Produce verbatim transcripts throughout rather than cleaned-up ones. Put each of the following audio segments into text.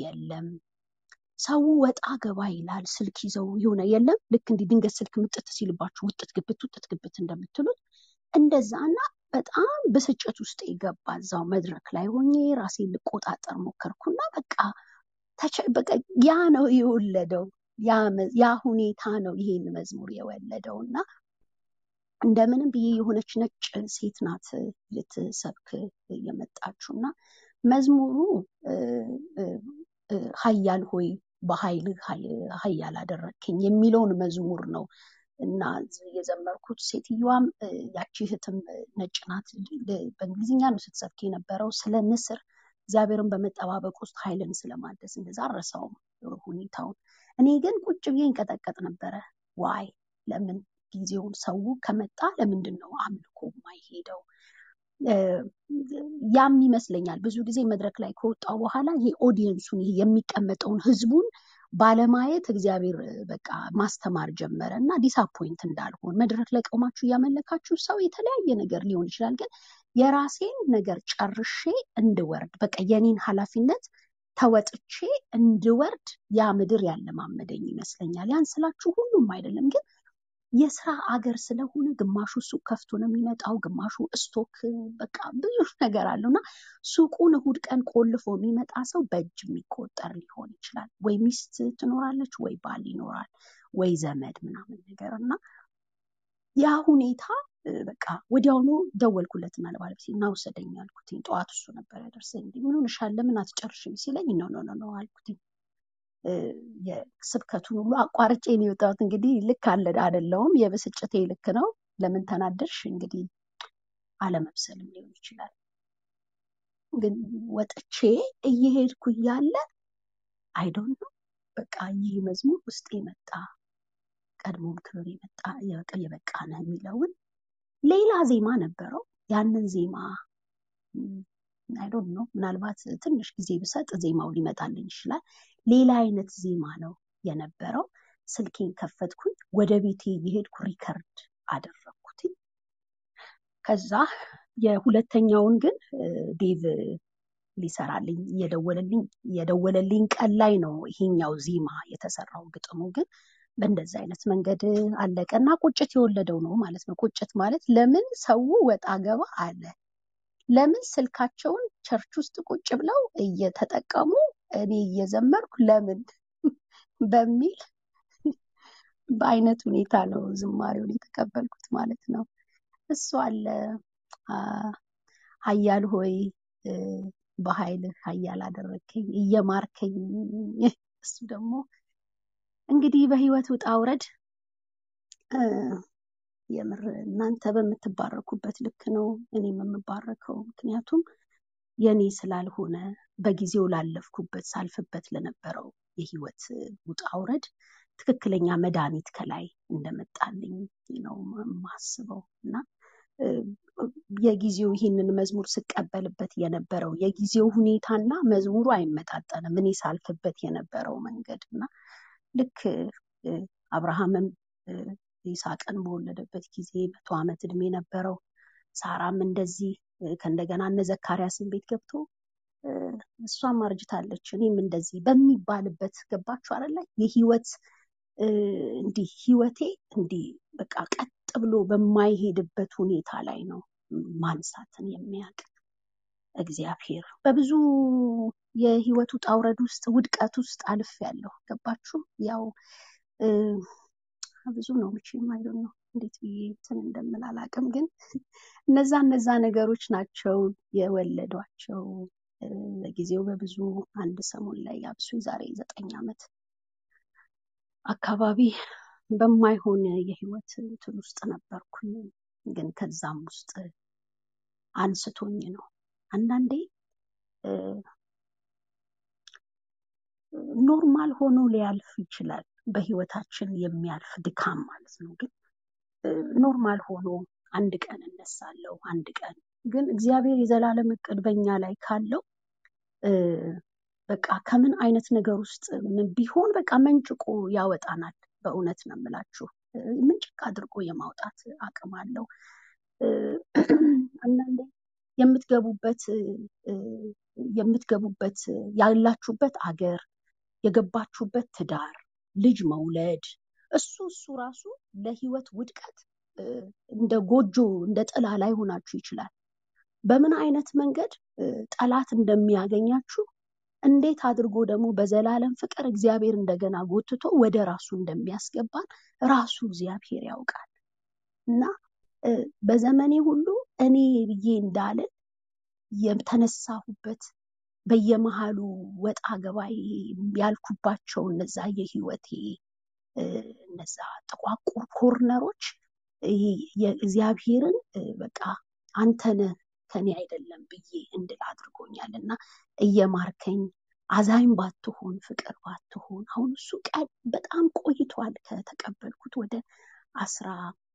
የለም ሰው ወጣ ገባ ይላል ስልክ ይዘው ይሆነ የለም ልክ እንዲ ድንገት ስልክ ምጥጥ ሲልባችሁ ውጥት ግብት ውጥት ግብት እንደምትሉት እንደዛና በጣም በስጭት ውስጥ ይገባ እዛው መድረክ ላይ ሆኜ ራሴን ልቆጣጠር ሞከርኩና በቃ በቃ ያ ነው የወለደው ያ ያ ሁኔታ ነው ይሄን መዝሙር የወለደውና እንደምንም ብዬ የሆነች ነጭ ሴት ናት ልትሰብክ የመጣችውና መዝሙሩ ኃያል ሆይ በኃይል ኃያል አደረከኝ የሚለውን መዝሙር ነው እና የዘመርኩት ሴትዮዋም ያቺ ህትም ነጭ ናት በእንግሊዝኛ ነው ስትሰብክ የነበረው ስለ ንስር እግዚአብሔርን በመጠባበቅ ውስጥ ኃይልን ስለማደስ እንደዛ አረሳው ሁኔታው እኔ ግን ቁጭ ብዬ እንቀጠቀጥ ነበር ዋይ ለምን ጊዜው ሰው ከመጣ ለምንድነው አምልኮ ማይሄደው ያም ይመስለኛል ብዙ ጊዜ መድረክ ላይ ከወጣው በኋላ ይሄ ኦዲየንሱን ይሄ የሚቀመጠውን ህዝቡን ባለማየት እግዚአብሔር በቃ ማስተማር ጀመረና ዲስአፖይንት እንዳልሆን መድረክ ላይ ቆማችሁ ያመለካችሁ ሰው የተለያየ ነገር ሊሆን ይችላል ግን የራሴን ነገር ጨርሼ እንድወርድ በቃ የኔን ኃላፊነት ተወጥቼ እንድወርድ ያ ምድር ያለማመደኝ ይመስለኛል ያን ስላችሁ ሁሉም አይደለም ግን የስራ አገር ስለሆነ ግማሹ ሱቅ ከፍቶ ነው የሚመጣው ግማሹ ስቶክ በቃ ብዙ ነገር አለውና ሱቁን እሁድ ቀን ቆልፎ የሚመጣ ሰው በእጅ የሚቆጠር ሊሆን ይችላል ወይ ሚስት ትኖራለች ወይ ባል ይኖራል ወይ ዘመድ ምናምን ነገርና ያ ሁኔታ በቃ ወዲያውኑ ደወልኩለት ማለት ነው ወሰደኝ አልኩት ጧት እሱ ነበር ያደርሰኝ ምን ሆነሻል ለምን አትጨርሽም ሲለኝ ኖ ኖ ኖ አልኩት የስብከቱን ሁሉ አቋርጬ ነው የወጣሁት እንግዲህ ልክ አለ አይደለም የበስጭቴ ልክ ነው ለምን ተናደርሽ እንግዲህ አለመብሰልም ሊሆን ይችላል ግን ወጥቼ እየሄድኩ ያለ አይ ዶንት ኖ በቃ ይህ መዝሙር ውስጥ የመጣ ቀድሞም ክብር የመጣ የበቀ የበቃ ነው የሚለውን ሌላ ዜማ ነበረው ያንን ዜማ አይ ዶንት ኖ ምናልባት ትንሽ ጊዜ ብሰጥ ዜማው ሊመጣልኝ ይችላል ሌላ አይነት ዜማ ነው የነበረው ስልኬን ከፈትኩኝ ወደ ቤቴ እየሄድኩ ሪከርድ አደረኩት ከዛ የሁለተኛውን ግን ዴቭ ሊሰራልኝ የደወለልኝ የደወለልኝ ቀን ላይ ነው ይሄኛው ዜማ የተሰራው ግጥሙ ግን በእንደዛ አይነት መንገድ አለቀና ቁጭት የወለደው ነው ማለት ነው ቁጭት ማለት ለምን ሰው ወጣ ገባ አለ ለምን ስልካቸውን ቸርች ውስጥ ቁጭ ብለው እየተጠቀሙ እኔ እየዘመርኩ ለምን በሚል በአይነት ሁኔታ ነው ዝማሬውን የተቀበልኩት ማለት ነው እሱ አለ ኃያል ሆይ በኃይል ኃያል አደረከኝ እየማርከኝ እሱ ደግሞ እንግዲህ በህይወት ውጣ ውረድ የምር እናንተ በመተባረኩበት ልክ ነው እኔም የምባረከው ምክንያቱም የኔ ስላልሆነ በጊዜው ላለፍኩበት ሳልፍበት ለነበረው የህይወት ውጣ ውረድ ትክክለኛ መድኃኒት ከላይ እንደመጣልኝ ነው ማስበውና የጊዜው ይሄንን መዝሙር ስቀበልበት የነበረው የጊዜው ሁኔታና መዝሙሩ አይመጣጠንም እኔ ሳልፍበት የነበረው መንገድና ልክ አብርሃምም ይስሐቅን በወለደበት ጊዜ መቶ ዓመት እድሜ ነበረው ሳራም እንደዚህ ከእንደገና እነ ዘካርያስን ቤት ገብቶ እሷም አርጅታለች እኔም እንደዚህ በሚባልበት ገባችሁ አይደለ የህይወት እንዲ ህይወቴ እንዲ በቃ ቀጥ ብሎ በማይሄድበት ሁኔታ ላይ ነው ማንሳትን የሚያውቅ እግዚአብሔር በብዙ የህይወቱ ጣውረድ ውስጥ ውድቀት ውስጥ አልፍ ያለው ገባችሁ ያው ብዙ ነው ምንም አይደለም ነው እንዴት ይተን እንደምላላቀም ግን እነዛ እነዛ ነገሮች ናቸው የወለዷቸው ለጊዜው በብዙ አንድ ሰሞን ላይ ያብሱ ዛሬ ዘጠኝ ዓመት አካባቢ በማይሆን የህይወት እንትን ውስጥ ነበርኩኝ ግን ከዛም ውስጥ አንስቶኝ ነው አንዳንዴ ኖርማል ሆኖ ሊያልፍ ይችላል በህይወታችን የሚያልፍ ድካም ማለት ነው ግን ኖርማል ሆኖ አንድ ቀን እነሳለሁ አንድ ቀን ግን እግዚአብሔር የዘላለም እቅድ በእኛ ላይ ካለው በቃ ከምን አይነት ነገር ውስጥ ምን ቢሆን በቃ መንጭቆ ያወጣናል በእውነት ነው የምላችሁ ምንጭቅ አድርጎ የማውጣት አቅም አለው አንዳንዴ የምትገቡበት የምትገቡበት ያላችሁበት አገር የገባችሁበት ትዳር ልጅ መውለድ እሱ እሱ ራሱ ለህይወት ውድቀት እንደ ጎጆ እንደ ጥላ ላይ ሆናችሁ ይችላል። በምን አይነት መንገድ ጠላት እንደሚያገኛችሁ እንዴት አድርጎ ደግሞ በዘላለም ፍቅር እግዚአብሔር እንደገና ጎትቶ ወደ ራሱ እንደሚያስገባን ራሱ እግዚአብሔር ያውቃል። እና በዘመኔ ሁሉ እኔ ብዬ እንዳልን የተነሳሁበት በየመሃሉ ወጣ ገባ ያልኩባቸው እነዛ የህይወቴ እነዛ ጥቋቁር ኮርነሮች የእግዚአብሔርን በቃ አንተነ ከኔ አይደለም ብዬ እንድል አድርጎኛልና እየማርከኝ አዛኝ ባትሆን ፍቅር ባትሆን አሁን እሱ በጣም ቆይቷል ከተቀበልኩት ወደ አስራ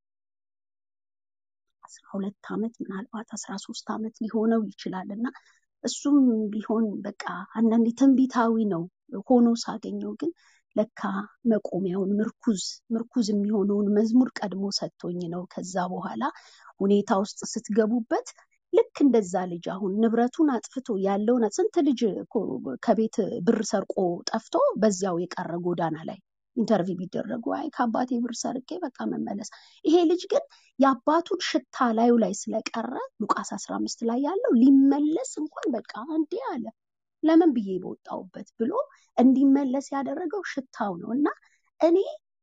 አስራ ሁለት አመት ምናልባት አስራ ሶስት አመት ሊሆነው ይችላልና እሱም ቢሆን በቃ አንዳንዴ ትንቢታዊ ነው ሆኖ ሳገኘው ግን ለካ መቆሚያውን ምርኩዝ ምርኩዝ የሚሆነውን መዝሙር ቀድሞ ሰጥቶኝ ነው። ከዛ በኋላ ሁኔታ ውስጥ ስትገቡበት ልክ እንደዛ ልጅ አሁን ንብረቱን አጥፍቶ ያለውን ስንት ልጅ ከቤት ብር ሰርቆ ጠፍቶ በዚያው የቀረ ጎዳና ላይ ኢንተርቪው ቢደረጉ አይ ከአባቴ ብር ሰርቄ በቃ መመለስ። ይሄ ልጅ ግን የአባቱን ሽታ ላዩ ላይ ስለቀረ ሉቃስ አስራ አምስት ላይ ያለው ሊመለስ እንኳን በቃ እንዴ አለ ለምን ብዬ በወጣውበት ብሎ እንዲመለስ ያደረገው ሽታው ነው። እና እኔ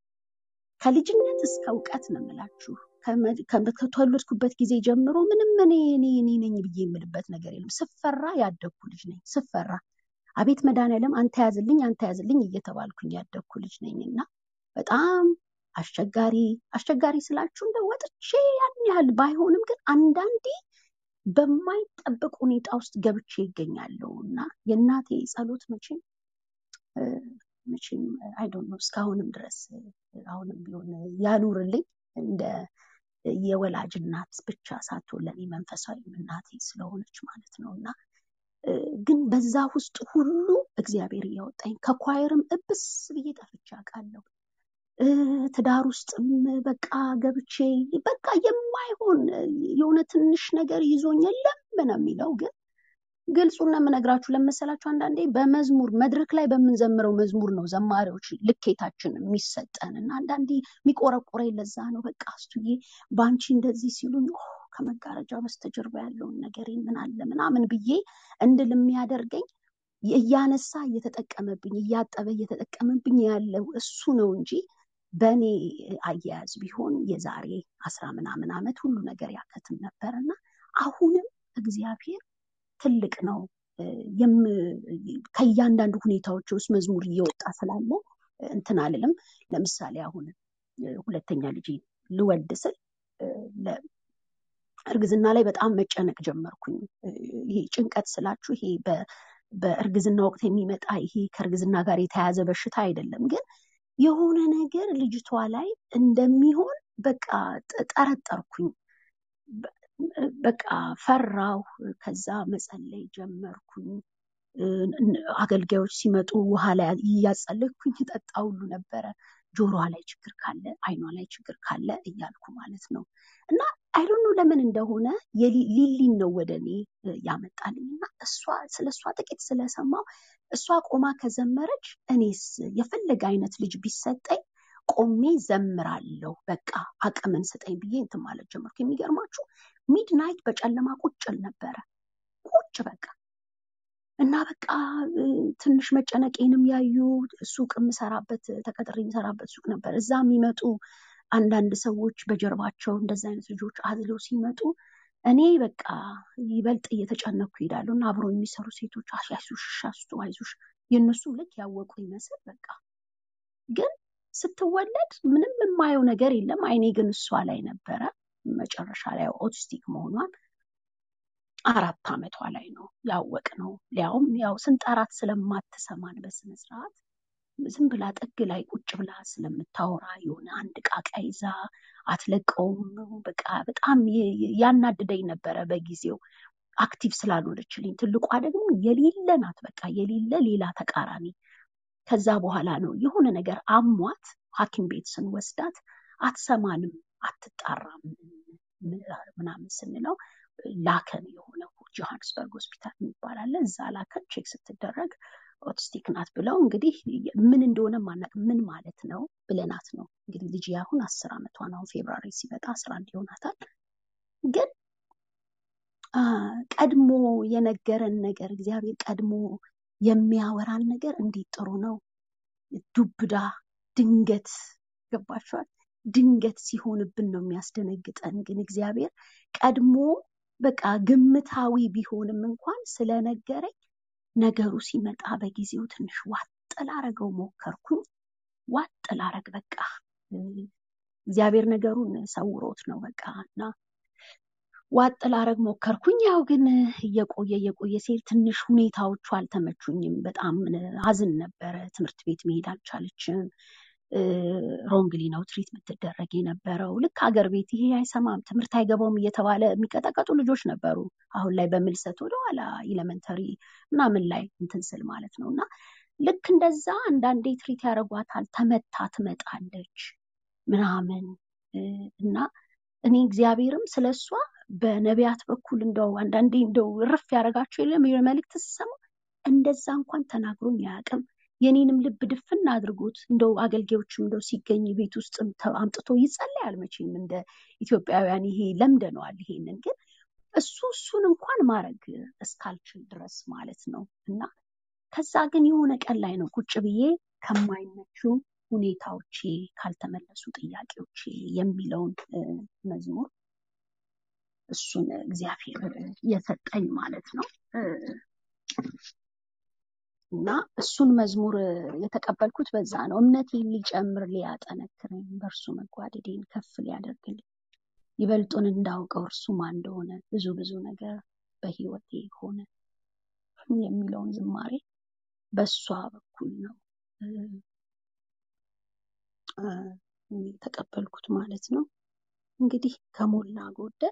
ከልጅነት እስከ ዕውቀት ነው የምላችሁ ከተወለድኩበት ጊዜ ጀምሮ ምንም እኔ እኔ እኔ ነኝ ብዬ የምልበት ነገር የለም። ስፈራ ያደግኩ ልጅ ነኝ። ስፈራ አቤት መድኃኒዓለም አንተ ያዝልኝ አንተ ያዝልኝ እየተባልኩኝ ያደግኩ ልጅ ነኝና በጣም አስቸጋሪ አስቸጋሪ ስላችሁ እንደ ወጥቼ ያን ያህል ባይሆንም ግን አንዳንዴ በማይጠበቅ ሁኔታ ውስጥ ገብቼ ይገኛለሁና የእናቴ ጸሎት መቼም መቼም አይ ዶንት ኖ እስካሁንም ድረስ አሁንም ቢሆን ያኑርልኝ እንደ የወላጅ እናት ብቻ ሳትሆን ለኔ መንፈሳዊ እናቴ ስለሆነች ማለት ነውና ግን በዛ ውስጥ ሁሉ እግዚአብሔር ያወጣኝ ከኳየርም እብስ ብዬ ጠፍቼ አውቃለሁ። ትዳር ውስጥም በቃ ገብቼ በቃ የማይሆን የሆነ ትንሽ ነገር ይዞኝ የለም ምን የሚለው ግን ግልጹን ለምነግራችሁ ለመሰላችሁ አንዳንዴ በመዝሙር መድረክ ላይ በመንዘምረው መዝሙር ነው ዘማሪዎች ልኬታችን የሚሰጠንና አንዳንዴ የሚቆረቆረኝ ለዛ ነው። በቃ አስቱዬ ባንቺ እንደዚህ ሲሉኝ ኦ ከመጋረጃ በስተጀርባ ያለውን ነገር ምን አለ ምናምን ብዬ እንድል የሚያደርገኝ እያነሳ እየተጠቀመብኝ እያጠበ እየተጠቀመብኝ ያለው እሱ ነው እንጂ በኔ አያያዝ ቢሆን የዛሬ አስራ ምናምን አመት ሁሉ ነገር ያከትም ነበርና አሁንም እግዚአብሔር ትልቅ ነው። ከእያንዳንዱ ሁኔታዎች ውስጥ መዝሙር እየወጣ ስላለ እንትን አልልም። ለምሳሌ አሁን ሁለተኛ ልጅ ልወልድ ስል እርግዝና ላይ በጣም መጨነቅ ጀመርኩኝ። ይሄ ጭንቀት ስላችሁ ይሄ በእርግዝና ወቅት የሚመጣ ይሄ ከእርግዝና ጋር የተያያዘ በሽታ አይደለም፣ ግን የሆነ ነገር ልጅቷ ላይ እንደሚሆን በቃ ጠረጠርኩኝ። በቃ ፈራው። ከዛ መጸለይ ጀመርኩኝ። አገልጋዮች ሲመጡ ውሃ ላይ እያጸለይኩኝ ተጣጣው ሁሉ ነበረ። ጆሮዋ ላይ ችግር ካለ አይኗ ላይ ችግር ካለ እያልኩ ማለት ነው። እና አይ ዶንት ኖ ለምን እንደሆነ ሊሊን ነው ወደኔ ያመጣልኝና እሷ ስለሷ ጥቂት ስለሰማው እሷ ቆማ ከዘመረች እኔስ የፈለገ አይነት ልጅ ቢሰጠኝ ቆሜ ዘምራለሁ በቃ አቅምን ስጠኝ ብዬ እንትን ማለት ጀመርኩ። የሚገርማችሁ ሚድናይት በጨለማ ቁጭል ነበረ ቁጭ በቃ እና በቃ ትንሽ መጨነቄንም ያዩ ሱቅ ምሰራበት ተቀጥሬ ምሰራበት ሱቅ ነበር። እዛ የሚመጡ አንዳንድ ሰዎች በጀርባቸው እንደዛ አይነት ልጆች አዝለው ሲመጡ እኔ በቃ ይበልጥ እየተጨነኩ ይላሉ እና አብሮ የሚሰሩ ሴቶች አሽያሱሽ ሻስቱ አይዞሽ የነሱ ልክ ያወቁ ይመስል በቃ ግን ስትወለድ ምንም የማየው ነገር የለም። አይኔ ግን እሷ ላይ ነበረ። መጨረሻ ላይ ኦቲስቲክ መሆኗን አራት አመቷ ላይ ነው ያወቅነው። ሊያውም ያው ስንጠራት ስለማትሰማን በስነ ስርዓት ዝም ብላ ጥግ ላይ ቁጭ ብላ ስለምታወራ የሆነ አንድ ቃቃ ይዛ አትለቀውም። በቃ በጣም ያናድደኝ ነበረ በጊዜው አክቲቭ ስላልሆነችልኝ። ትልቋ ደግሞ የሌለ ናት በቃ የሌለ ሌላ ተቃራኒ። ከዛ በኋላ ነው የሆነ ነገር አሟት ሐኪም ቤት ስንወስዳት አትሰማንም አትጣራም ምናምን ስንለው ላከን የሆነ ጆሃንስበርግ ሆስፒታል የሚባል አለ እዛ ላከን ቼክ ስትደረግ ኦቲስቲክ ናት ብለው እንግዲህ ምን እንደሆነ ማናቅ ምን ማለት ነው ብለናት ነው እንግዲህ ልጅ ያሁን አስር አመቷ ነው ፌብሩዋሪ ሲመጣ አስራ አንድ ይሆናታል ግን ቀድሞ የነገረን ነገር እግዚአብሔር ቀድሞ የሚያወራን ነገር እንዴት ጥሩ ነው ዱብዳ ድንገት ገባችኋል ድንገት ሲሆንብን ነው የሚያስደነግጠን ግን እግዚአብሔር ቀድሞ በቃ ግምታዊ ቢሆንም እንኳን ስለነገረኝ ነገሩ ሲመጣ በጊዜው ትንሽ ዋጥላረገው ሞከርኩኝ ዋጥላረግ በቃ እግዚአብሔር ነገሩን ሰውሮት ነው በቃና ዋጥላረግ ሞከርኩኝ ያው ግን እየቆየ እየቆየ ሲል ትንሽ ሁኔታዎቹ አልተመቹኝም በጣም አዝን ነበር ትምህርት ቤት መሄድ አልቻለችም ሮንግሊ ነው ትሪት ምትደረግ የነበረው ልክ ሀገር ቤት ይሄ አይሰማም ትምህርት አይገባውም እየተባለ የሚቀጠቀጡ ልጆች ነበሩ አሁን ላይ በሚልሰት ወደ ኋላ ኤሌመንተሪ ምናምን ላይ እንትን ስል ማለት ነውና ልክ እንደዛ አንዳንዴ ትሪት ያረጓታል ተመታ ትመጣለች ምናምን እና እኔ እግዚአብሔርም ስለሷ በነቢያት በኩል እንደው አንዳንዴ እንደው ርፍ ያረጋቸው የለም የመልእክት ተሰማ እንደዛ እንኳን ተናግሮኝ ያቅም የኔንም ልብ ድፍና አድርጎት እንደው አገልጋዮችም እንደው ሲገኝ ቤት ውስጥ አምጥቶ ይጸልያል መቼም እንደ ኢትዮጵያውያን ይሄ ለምደነዋል ይሄንን ግን እሱ እሱን እንኳን ማረግ እስካልችል ድረስ ማለት ነው እና ከዛ ግን የሆነ ቀን ላይ ነው ቁጭ ብዬ ከማይመቹ ሁኔታዎቼ ካልተመለሱ ጥያቄዎቼ የሚለውን መዝሙር እሱን እግዚአብሔር የሰጠኝ ማለት ነው እና እሱን መዝሙር የተቀበልኩት በዛ ነው እምነቴን ሊጨምር ሊያጠነክረኝ በእርሱ መጓደዴን ከፍ ሊያደርግልኝ ይበልጡን እንዳውቀው እርሱ ማን እንደሆነ ብዙ ብዙ ነገር በህይወቴ ሆነ የሚለውን ዝማሬ በሷ በኩል ነው ተቀበልኩት ማለት ነው እንግዲህ ከሞላ ጎደል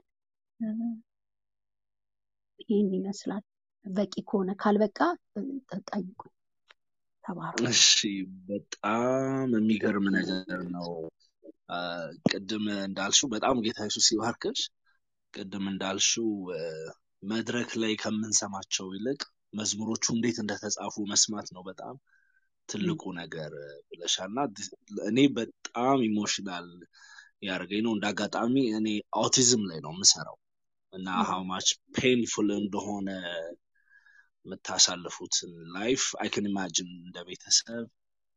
ይሄን ይመስላል በቂ ከሆነ ካልበቃ ጠይቁ ተባረኩ እሺ በጣም የሚገርም ነገር ነው ቅድም እንዳልሽው በጣም ጌታ ኢየሱስ ይባርክሽ ቅድም እንዳልሽው መድረክ ላይ ከምንሰማቸው ይልቅ መዝሙሮቹ እንዴት እንደተጻፉ መስማት ነው በጣም ትልቁ ነገር ብለሻልና እኔ በጣም ኢሞሽናል ያርገኝ ነው እንዳጋጣሚ እኔ አውቲዝም ላይ ነው የምሰራው እና how much painful እንደሆነ መታሳለፉት ላይፍ I can imagine እንደ ቤተሰብ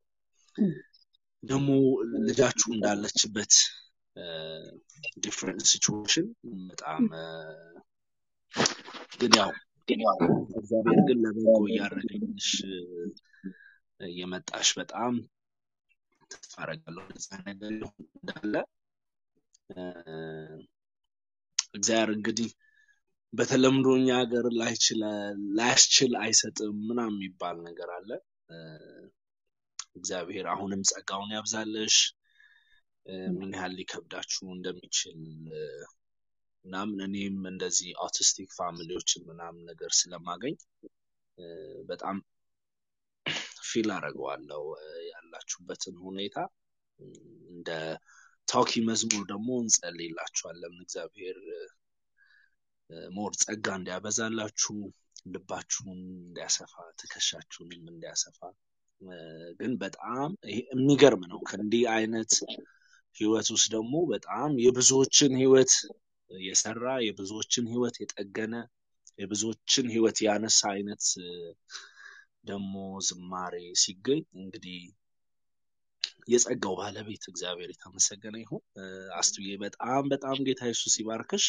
ደሞ ልጃችሁ እንዳለችበት different situation በጣም ግን ያው እግዚአብሔር ግን ለበጎ ያረጋግልሽ የመጣሽ በጣም ተፋረጋለሁ ለዛ ነገር እንዳለ እግዚአብሔር እንግዲህ በተለምዶኛ ሀገር ላይ ይችላል ላይችል አይሰጥም ምናም የሚባል ነገር አለ እግዚአብሔር አሁንም ጸጋውን ያብዛልሽ ምን ያህል ሊከብዳችሁ እንደሚችል ምናምን እኔም እንደዚህ አውቲስቲክ ፋሚሊዎችን ምናምን ነገር ስለማገኝ በጣም ፊል አረጋዋለሁ ያላችሁበትን ሁኔታ እንደ ታውቂ መዝሙር ደግሞ እንጸልይላችኋለን እግዚአብሔር ሞር ጸጋ እንዲያበዛላችሁ ልባችሁን እንዲያሰፋ ትከሻችሁንም እንዲያሰፋ ግን በጣም የሚገርም ነው ከእንዲህ አይነት ህይወት ውስጥ ደግሞ በጣም የብዙዎችን ህይወት የሰራ የብዙዎችን ህይወት የጠገነ የብዙዎችን ህይወት ያነሳ አይነት ደሞ ዝማሬ ሲገኝ እንግዲህ የጸጋው ባለቤት እግዚአብሔር የተመሰገነ ይሁን አስቱዬ በጣም በጣም ጌታ ኢየሱስ ይባርክሽ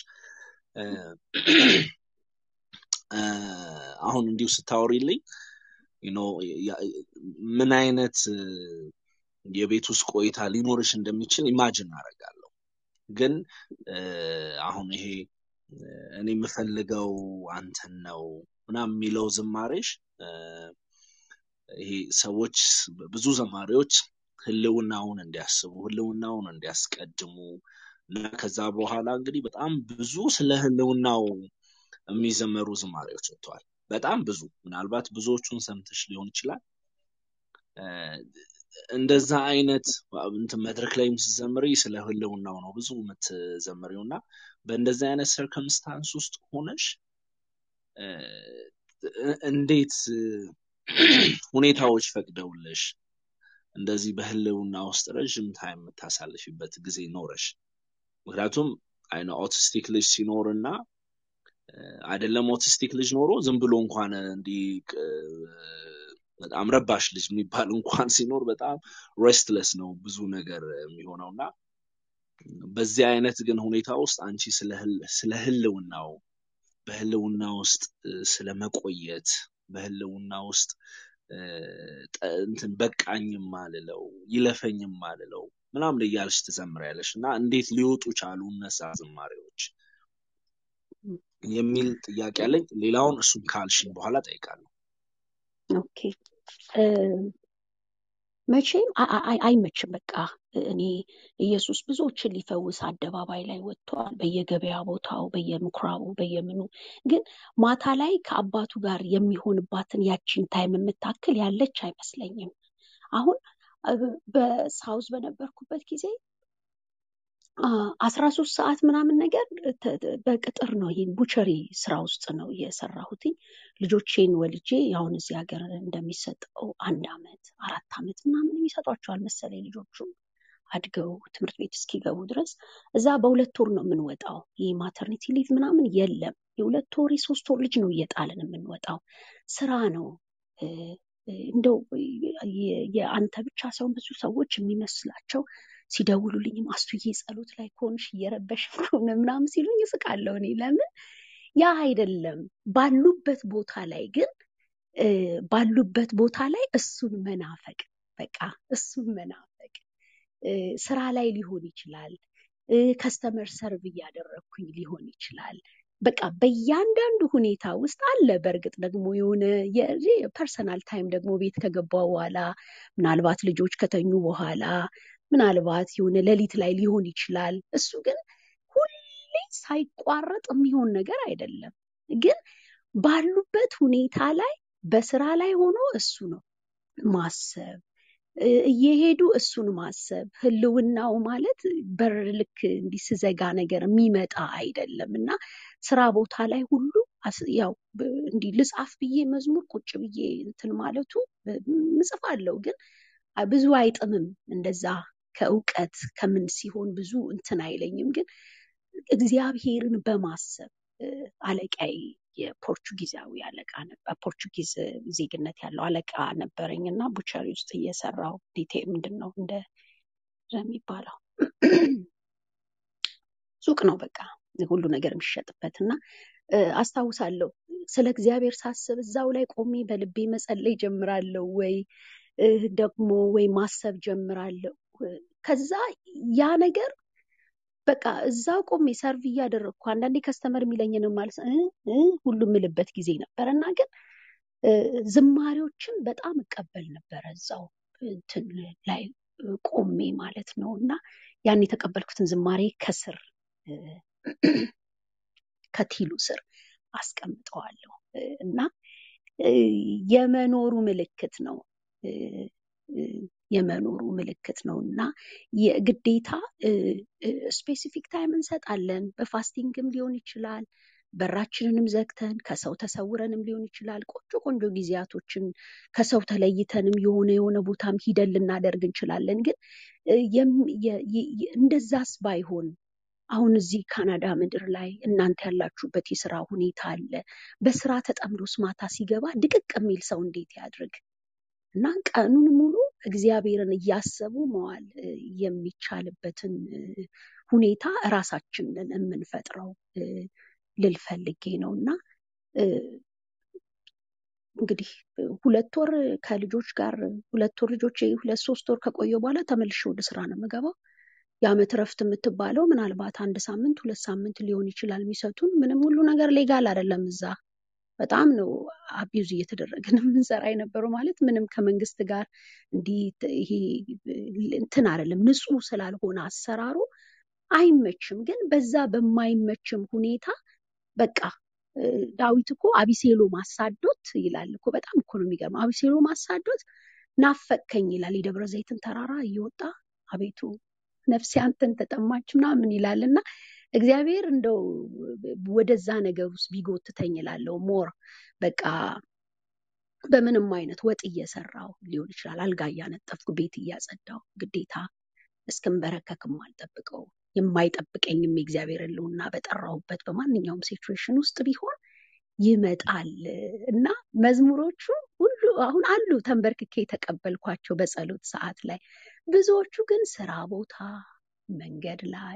አሁን እንዲሁ ስታወሪልኝ you know ምን አይነት የቤት ውስጥ ቆይታ ሊኖርሽ እንደሚችል ኢማጂን አረጋለሁ ግን አሁን ይሄ እኔ የምፈልገው አንተን ነው ምናምን የሚለው ዝማሬሽ ይሄ ሰዎች ብዙ ዘማሪዎች ህልውናውን እንዲያስቡ ህልውናውን እንዲያስቀድሙ እና ከዛ በኋላ እንግዲህ በጣም ብዙ ስለ ህልውናው የሚዘመሩ ዝማሬዎች ወጥተዋል በጣም ብዙ ምናልባት ብዙዎቹን ሰምተሽ ሊሆን ይችላል እንደዛ አይነት እንትን መድረክ ላይ ስትዘምሪ ስለ ህልውናው ነው ብዙ የምትዘምሪውና በእንደዛ አይነት ሰርከምስታንስ ውስጥ ሆነሽ እንዴት ሁኔታዎች ፈቅደውልሽ እንደዚህ በህልውና ውስጥ ረጅም ታይም የምታሳልፊበት ጊዜ ኖረሽ? ምክንያቱም አይነ ኦቲስቲክ ልጅ ሲኖርና አይደለም ኦቲስቲክ ልጅ ኖሮ ዝም ብሎ እንኳን እንዲ በጣም ረባሽ ልጅ የሚባል እንኳን ሲኖር በጣም ሬስትለስ ነው ብዙ ነገር የሚሆነውና በዚህ አይነት ግን ሁኔታ ውስጥ አንቺ ስለ ስለ ህልውናው በህልውና ውስጥ ስለ መቆየት በህልውና ውስጥ እንትን በቃኝም ማለለው ይለፈኝም ማለለው ምናምን እያልሽ ትዘምሪያለሽ እና እንዴት ሊወጡ ቻሉ እነዛ ዝማሬዎች የሚል ጥያቄ አለኝ። ሌላውን እሱን ካልሽኝ በኋላ ጠይቃለሁ። ኦኬ መቼም አይመችም። በቃ እኔ ኢየሱስ ብዙዎችን ሊፈውስ አደባባይ ላይ ወጥቷል፣ በየገበያ ቦታው፣ በየምኩራቡ፣ በየምኑ። ግን ማታ ላይ ከአባቱ ጋር የሚሆንባትን ያቺን ታይም የምታክል ያለች አይመስለኝም። አሁን በሳውዝ በነበርኩበት ጊዜ አስራ ሶስት ሰዓት ምናምን ነገር በቅጥር ነው ይሄን ቡቸሪ ስራ ውስጥ ነው የሰራሁት። ልጆቼን ወልጄ አሁን እዚህ ሀገር እንደሚሰጠው አንድ አመት አራት አመት ምናምን የሚሰጧቸዋል መሰለኝ ልጆቹ አድገው ትምህርት ቤት እስኪገቡ ድረስ እዛ በሁለት ወር ነው የምንወጣው። ይሄ ማተርኒቲ ሊቭ ምናምን የለም። የሁለት ወር የሶስት ወር ልጅ ነው እየጣልን የምንወጣው። ስራ ነው እንደው የአንተ ብቻ ሰው ብዙ ሰዎች የሚመስላቸው ሲደውሉልኝ ማስቱዬ ጸሎት ላይ ኮንሽ እየረበሽ ነው ምናምን ሲሉኝ እስቃለሁ። እኔ ለምን ያ አይደለም ባሉበት ቦታ ላይ ግን ባሉበት ቦታ ላይ እሱን መናፈቅ በቃ እሱን መናፈቅ ስራ ላይ ሊሆን ይችላል፣ ከስተመር ሰርቭ እያደረኩኝ ሊሆን ይችላል። በቃ በእያንዳንዱ ሁኔታ ውስጥ አለ። በእርግጥ ደግሞ የሆነ የፐርሰናል ታይም ደግሞ ቤት ከገባው በኋላ ምናልባት ልጆች ከተኙ በኋላ ምናልባት የሆነ ሌሊት ላይ ሊሆን ይችላል። እሱ ግን ሁሌ ሳይቋረጥ የሚሆን ነገር አይደለም። ግን ባሉበት ሁኔታ ላይ በስራ ላይ ሆኖ እሱ ነው ማሰብ፣ እየሄዱ እሱን ማሰብ። ህልውናው ማለት በር ልክ እንዲህ ስዘጋ ነገር የሚመጣ አይደለም እና ስራ ቦታ ላይ ሁሉ ያው እንዲህ ልጻፍ ብዬ መዝሙር ቁጭ ብዬ እንትን ማለቱ ምጽፋለሁ፣ ግን ብዙ አይጥምም። እንደዛ ከእውቀት ከምን ሲሆን ብዙ እንትን አይለኝም። ግን እግዚአብሔርን በማሰብ አለቃዬ የፖርቹጊዛዊ አለቃ ነበር፣ ፖርቹጊዝ ዜግነት ያለው አለቃ ነበረኝ እና ቡቸሪ ውስጥ እየሰራው ዲቴ ምንድን ነው እንደ የሚባለው ሱቅ ነው በቃ ሁሉ ነገር የሚሸጥበት እና አስታውሳለሁ ስለ እግዚአብሔር ሳስብ እዛው ላይ ቆሜ በልቤ መጸለይ ጀምራለሁ ወይ ደግሞ ወይ ማሰብ ጀምራለሁ። ከዛ ያ ነገር በቃ እዛው ቆሜ ሰርቭ እያደረግኩ አንዳንዴ ከስተመር የሚለኝን ማለት ሁሉ ምልበት ጊዜ ነበርና ግን ዝማሬዎችን በጣም እቀበል ነበር እዛው እንትን ላይ ቆሜ ማለት ነው። እና ያን የተቀበልኩትን ዝማሬ ከስር ከቲሉ ስር አስቀምጠዋለሁ እና የመኖሩ ምልክት ነው የመኖሩ ምልክት ነው እና የግዴታ ስፔሲፊክ ታይም እንሰጣለን። በፋስቲንግም ሊሆን ይችላል፣ በራችንንም ዘግተን ከሰው ተሰውረንም ሊሆን ይችላል። ቆንጆ ቆንጆ ጊዜያቶችን ከሰው ተለይተንም የሆነ የሆነ ቦታም ሂደን ልናደርግ እንችላለን። ግን እንደዛስ ባይሆን አሁን እዚህ ካናዳ ምድር ላይ እናንተ ያላችሁበት የስራ ሁኔታ አለ። በስራ ተጠምዶስ ማታ ሲገባ ድቅቅ የሚል ሰው እንዴት ያድርግ? እና ቀኑን ሙሉ እግዚአብሔርን እያሰቡ መዋል የሚቻልበትን ሁኔታ እራሳችንን የምንፈጥረው ልልፈልጌ ነው። እና እንግዲህ ሁለት ወር ከልጆች ጋር ሁለት ወር ልጆች ሁለት ሶስት ወር ከቆየ በኋላ ተመልሼ ወደ ስራ ነው የምገባው። የዓመት ረፍት የምትባለው ምናልባት አንድ ሳምንት ሁለት ሳምንት ሊሆን ይችላል የሚሰጡን። ምንም ሁሉ ነገር ሌጋል አይደለም እዛ በጣም ነው አቢዩዝ እየተደረገን የምንሰራ የነበረው። ማለት ምንም ከመንግስት ጋር እንዲህ ይሄ እንትን አይደለም፣ ንጹህ ስላልሆነ አሰራሩ አይመችም። ግን በዛ በማይመችም ሁኔታ በቃ ዳዊት እኮ አቢሴሎም አሳዶት ይላል እኮ። በጣም እኮ ነው የሚገርመው። አቢሴሎም አሳዶት ናፈቀኝ ይላል። የደብረ ዘይትን ተራራ እየወጣ አቤቱ ነፍሴ አንተን ተጠማች ምናምን ይላልና እግዚአብሔር እንደው ወደዛ ነገር ውስጥ ቢጎትተኝ እላለሁ። ሞር በቃ በምንም አይነት ወጥ እየሰራው ሊሆን ይችላል፣ አልጋ እያነጠፍኩ ቤት እያጸዳው ግዴታ እስክንበረከክም አልጠብቀው የማይጠብቀኝም የእግዚአብሔር ሕልውና በጠራሁበት በማንኛውም ሲቹዌሽን ውስጥ ቢሆን ይመጣል እና መዝሙሮቹ ሁሉ አሁን አሉ ተንበርክኬ የተቀበልኳቸው በጸሎት ሰዓት ላይ። ብዙዎቹ ግን ስራ ቦታ፣ መንገድ ላይ፣